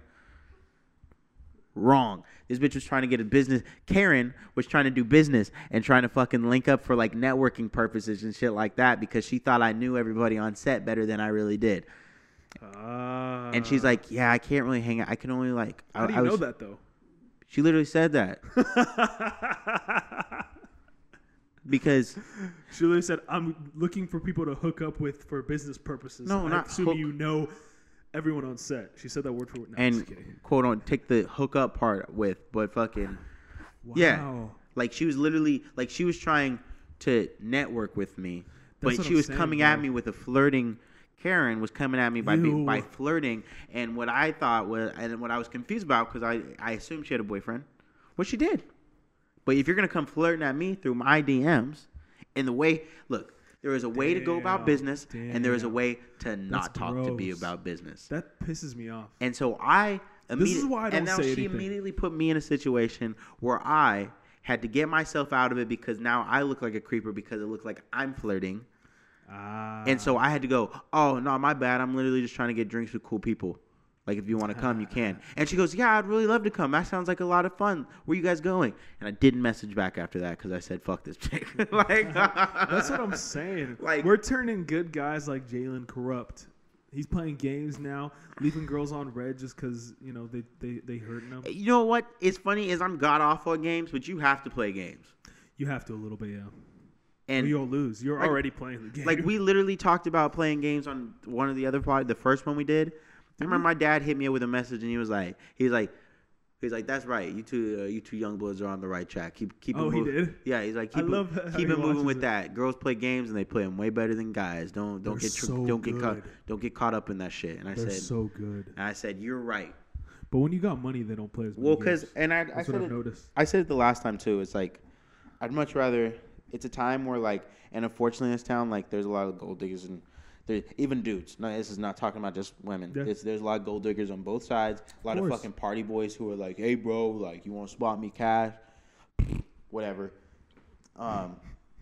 Wrong. This bitch was trying to get a business. Karen was trying to do business and trying to fucking link up for like networking purposes and shit like that because she thought I knew everybody on set better than I really did. Uh, And she's like, yeah, I can't really hang out. I can only like. how I, do you I know was, that though? She literally said that because She literally said, "I'm looking for people to hook up with for business purposes." No, I not assume hook- you know everyone on set. She said that word for word. No, I'm and just kidding. quote on take the hook up part with, but fucking Wow. yeah, like she was literally like she was trying to network with me, That's but what she I'm was saying, coming at bro. me with a flirting. Karen was coming at me by be, Ew. by flirting, and what I thought was, and what I was confused about because I I assumed she had a boyfriend, well she did, but if you're gonna come flirting at me through my D Ms, in the way, look, there is a way to go about Damn, business, and there is a damn. way to not talk to be gross. about business. That pisses me off. And so I This is immedi- why I don't and now say she anything. immediately put me in a situation where I had to get myself out of it because now I look like a creeper because it looked like I'm flirting. Ah. And so I had to go, oh, no, my bad. I'm literally just trying to get drinks with cool people. Like, if you want to come, you can. And she goes, yeah, I'd really love to come. That sounds like a lot of fun. Where you guys going? And I didn't message back after that because I said, fuck this chick. like, That's what I'm saying. Like- We're turning good guys like Jalen corrupt. He's playing games now, leaving girls on red just because, you know, they, they, they hurting them. You know what? It's funny is I'm god awful at games, but you have to play games. You have to a little bit, yeah. And Or you'll lose. You're like- already playing the game. Like, we literally talked about playing games on one of the other pod, the first one we did. I remember my dad hit me up with a message, and he was like, he's like, he's like, that's right. You two, uh, you two young bloods are on the right track. Keep, keep. Oh, it he moving. did? Yeah, he's like, I keep, it, love how keep he it moving watches with it. that. Girls play games, and they play them way better than guys. Don't, don't They're get, tr- so don't get caught, good. don't get caught up in that shit. And I They're said, so good. and I said, you're right. But when you got money, they don't play as many Well, because, games. and I, I That's said what it, I've noticed. I said it the last time too. It's like, I'd much rather. It's a time where like, and unfortunately in this town, like, there's a lot of gold diggers and there, even dudes. No, this is not talking about just women. Yeah. It's, there's a lot of gold diggers on both sides. A lot of, course. fucking party boys who are like, hey, bro, like, you want to spot me cash? Whatever. Um.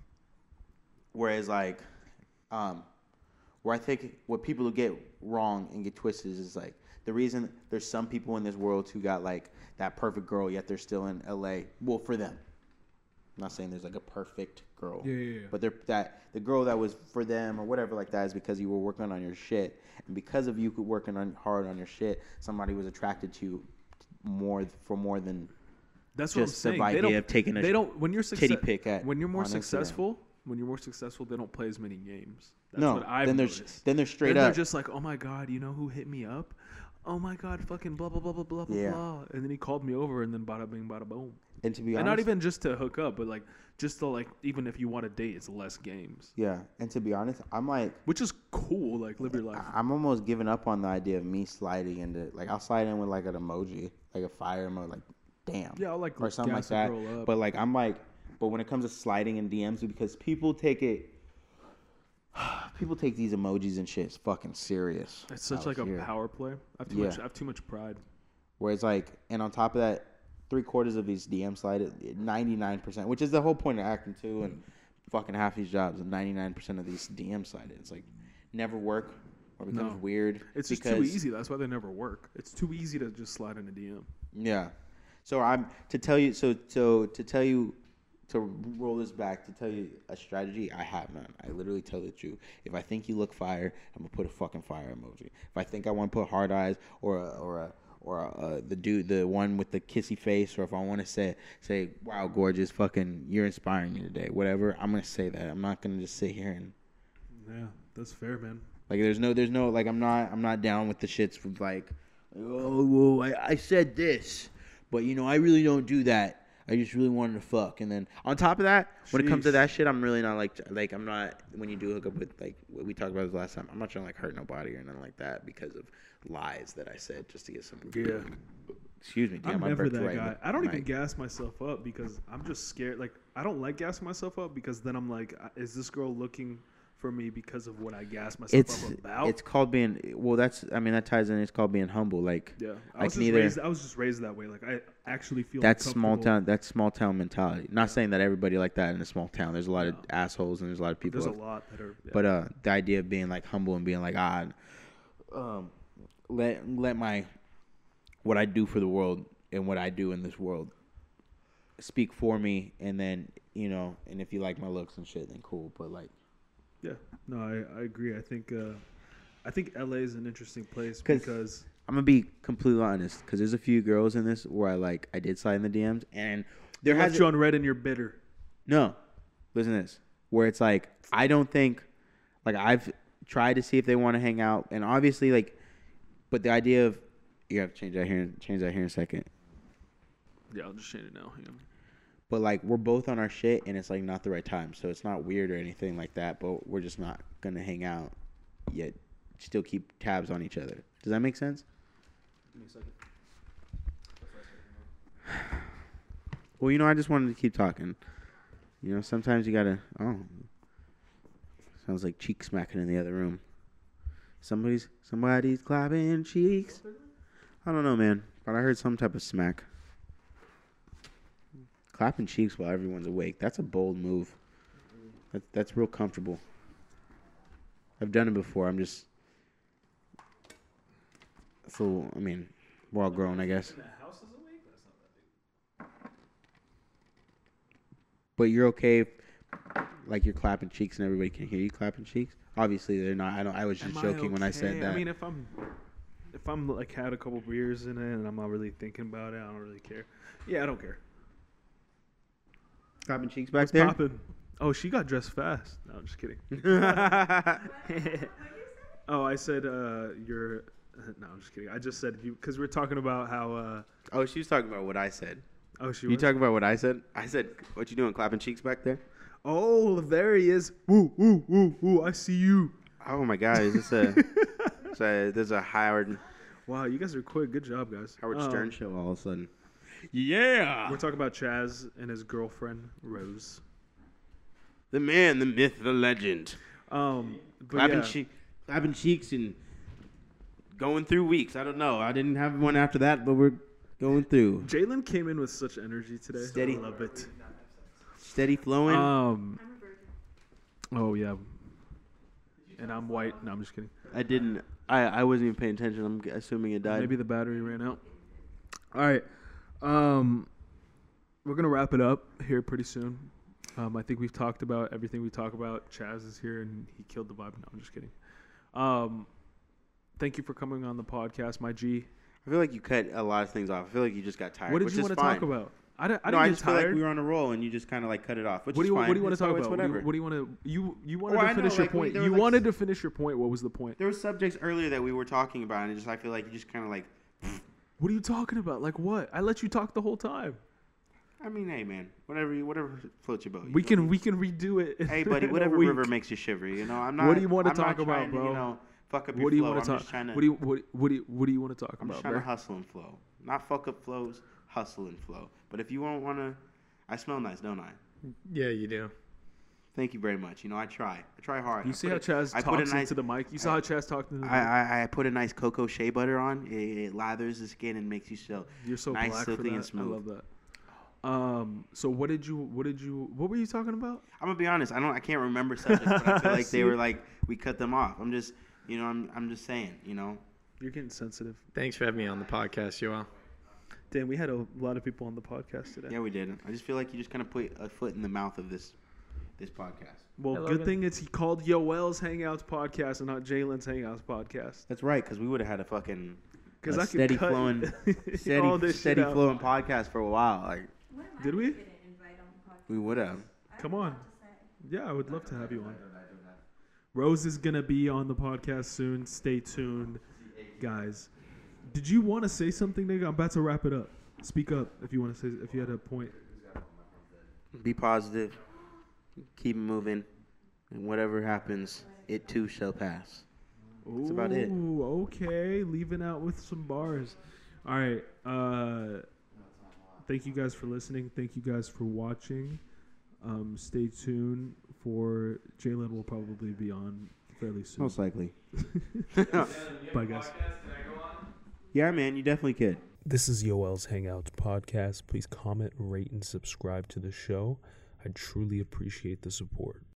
Whereas like, um, where I think what people get wrong and get twisted is like the reason there's some people in this world who got like that perfect girl, yet they're still in L A. Well, for them. I'm not saying there's like a perfect girl. Yeah, yeah, yeah. But they're that the girl that was for them or whatever like that is because you were working on your shit. And because of you working on hard on your shit, somebody was attracted to you more for more than That's what I'm just the saying. idea They don't, of taking a they don't when you're titty success, pic at when you're more on Instagram. successful, when you're more successful, they don't play as many games. That's No, what I've then they're noticed. then they're straight then up. they're just like, oh my god, you know who hit me up? Oh my god, fucking blah blah blah blah blah blah Yeah. blah. And then he called me over, and then bada bing bada boom. and to be And honest, not even just to hook up, but like just to like even if you want to date, it's less games, yeah. And to be honest, I'm like. which is cool. Like live your life. I- I'm almost giving up on the idea of me sliding into like I'll slide in with like an emoji, like a fire emoji, like damn, Yeah, I'll like or something like gas a that. girl up. But like I'm like, but when it comes to sliding in D Ms, because people take it, people take these emojis and shit fucking serious. It's such out like a here. power play. I have too Yeah. much. I have too much pride. Where it's like, and on top of that, three quarters of these D M slide, ninety-nine percent, which is the whole point of acting too, and fucking half these jobs, and ninety-nine percent of these D M slide, it's like never work or becomes No. weird. It's just too easy. That's why they never work. It's too easy to just slide in a D M. Yeah. So I'm to tell you. So so to tell you to roll this back to tell you a strategy. I have none. I literally tell the truth. If I think you look fire, I'm gonna put a fucking fire emoji. If I think I want to put hard eyes or a, or a or a, uh, the dude, the one with the kissy face, or if I want to say say wow, gorgeous, fucking, you're inspiring me today. Whatever. I'm gonna say that. I'm not gonna just sit here and Yeah, that's fair, man. like there's no there's no like I'm not I'm not down with the shits with like oh well I, I said this, but you know I really don't do that. I just really wanted to fuck. And then on top of that, when it comes to Sheesh. that shit, I'm really not like like I'm not when you do hook up with like what we talked about this last time. I'm not trying to like hurt nobody or nothing like that because of lies that I said just to get some. Yeah. Excuse me. Damn, I'm I never burped that right guy. in the I don't even mic. gas myself up because I'm just scared. Like, I don't like gassing myself up because then I'm like, uh, is this girl looking for me because of what I gas myself It's up about? it's called being well. That's I mean that ties in. It's called being humble. Like yeah, I I was can just either- raised. I was just raised that way. Like, I actually feel that's small uncomfortable. town. That's small town mentality. Not Yeah. saying that everybody like that in a small town. There's a lot of No. assholes and there's a lot of people. There's a lot that are. Yeah. But uh, the idea of being like humble and being like, ah, um, let let my what I do for the world and what I do in this world speak for me, and then you know, and if you like my looks and shit, then cool. But like, yeah, no, I, I agree. I think uh, I think L A is an interesting place 'Cause- because I'm gonna be completely honest, because there's a few girls in this where I like I did slide in the D Ms, and there left has you on red and you're bitter. no, listen to this, where it's like I don't think, like I've tried to see if they want to hang out, and obviously like, but the idea of you have to change that here, change that here in a second. Yeah, I'll just change it now. Hang on. But like we're both on our shit, and it's like not the right time, so it's not weird or anything like that. But we're just not gonna hang out yet. Still keep tabs on each other. Does that make sense? Give me a second. Well, you know, I just wanted to keep talking. You know, sometimes you gotta. Oh, sounds like cheek smacking in the other room. Somebody's somebody's clapping cheeks. I don't know, man, but I heard some type of smack. Clapping cheeks while everyone's awake. That's a bold move. That, that's real comfortable. I've done it before. I'm just. So, I mean, we're all grown, I guess. But you're okay if, like, you're clapping cheeks and everybody can hear you clapping cheeks? Obviously, they're not. I don't. I was just Am joking when I said okay? that. I mean, if I'm, if I'm like had a couple beers in it and I'm not really thinking about it, I don't really care. Yeah, I don't care. clapping cheeks back What's there? poppin'? Oh, she got dressed fast. No, I'm just kidding. Oh, I said uh, you're. No, I'm just kidding. I just said you because we're talking about how. Uh, Oh, she was talking about what I said. oh, she You was. talking about what I said? I said, what you doing, clapping cheeks back there? Oh, there he is. Woo, woo, woo, woo. I see you. Oh, my God. Is this a... so there's a Howard, Wow, you guys are quick. Good job, guys. Howard Um, Stern show all of a sudden. We're talking about Chaz and his girlfriend Rose. The man, the myth, the legend. Um, but Clapping, yeah. che- clapping cheeks and going through weeks. I don't know. I didn't have one after that, but we're going through. Jalen came in with such energy today. Steady. I love it. Steady flowing. Um. Oh yeah. And I'm white. No, I'm just kidding. I didn't. I, I wasn't even paying attention. I'm g- assuming it died. Maybe the battery ran out. All right. Um, we're gonna wrap it up here pretty soon. Um, I think we've talked about everything we talk about. Chaz is here and he killed the vibe. No, I'm just kidding. Um, thank you for coming on the podcast, my G. I feel like you cut a lot of things off. I feel like you just got tired. What did which you is want to fine. talk about? I, di- I no, didn't I get just feel like tired. we were on a roll and you just kind of like cut it off. Which What do is you fine. What do you want to It's talk always about? What do, Whatever. you, what do you want to you you wanted Oh, I to know, finish your like, we- point. there You was, like, wanted to finish your point. What was the point? There were subjects earlier that we were talking about, and it just I feel like you just kind of like. What are you talking about? Like what? I let you talk the whole time. I mean, hey man, whatever, you, whatever floats your boat. you We know can me. we can redo it. Hey buddy, in a whatever week. river makes you shiver. You know, I'm not. What do you wanna I'm talk not about, trying to, bro? You know, fuck up your What do you flow. want to I'm talk? just trying to. What do you what what do you what do you want to talk I'm just about, trying bro? to hustle and flow, not fuck up flows, hustle and flow. But if you don't want to, I smell nice, don't I? Yeah, you do. Thank you very much. You know, I try. I try hard. You I see put how a- Chaz I put a talks nice- into the mic? You saw how Chaz talked into the mic? I, I I put a nice cocoa shea butter on. It, it lathers the skin and makes you so You're so nice, black for silky, that. and smooth. I love that. Um. So what did you? What did you? What were you talking about? I'm gonna be honest. I don't. I can't remember subjects, but I feel like See? they were like we cut them off. I'm just, you know, I'm I'm just saying, you know. You're getting sensitive. Thanks for having me on the podcast, Joel. Damn, we had a lot of people on the podcast today. Yeah, we did. I just feel like you just kind of put a foot in the mouth of this this podcast. Well, Hey, good Logan. thing it's he called Yoel's Hangouts podcast and not Jalen's Hangouts podcast. That's right, because we would have had a fucking Because a I could steady cut flowing, all steady this steady shit out. flowing podcast for a while. Like Did we? we would have. Come on. Yeah, I would love to have you on. Rose is gonna be on the podcast soon. Stay tuned, guys. Did you want to say something, nigga? I'm about to wrap it up. Speak up if you want to say if you had a point. Be positive. Keep moving. And whatever happens, it too shall pass. That's about it. Ooh, okay. Leaving out with some bars. All right. Uh, thank you guys for listening. Thank you guys for watching. Um, stay tuned for Jalen will probably be on fairly soon. Most likely. Bye, guys. Yeah, man, you definitely could. This is Yoel's Hangouts podcast. Please comment, rate, and subscribe to the show. I truly appreciate the support.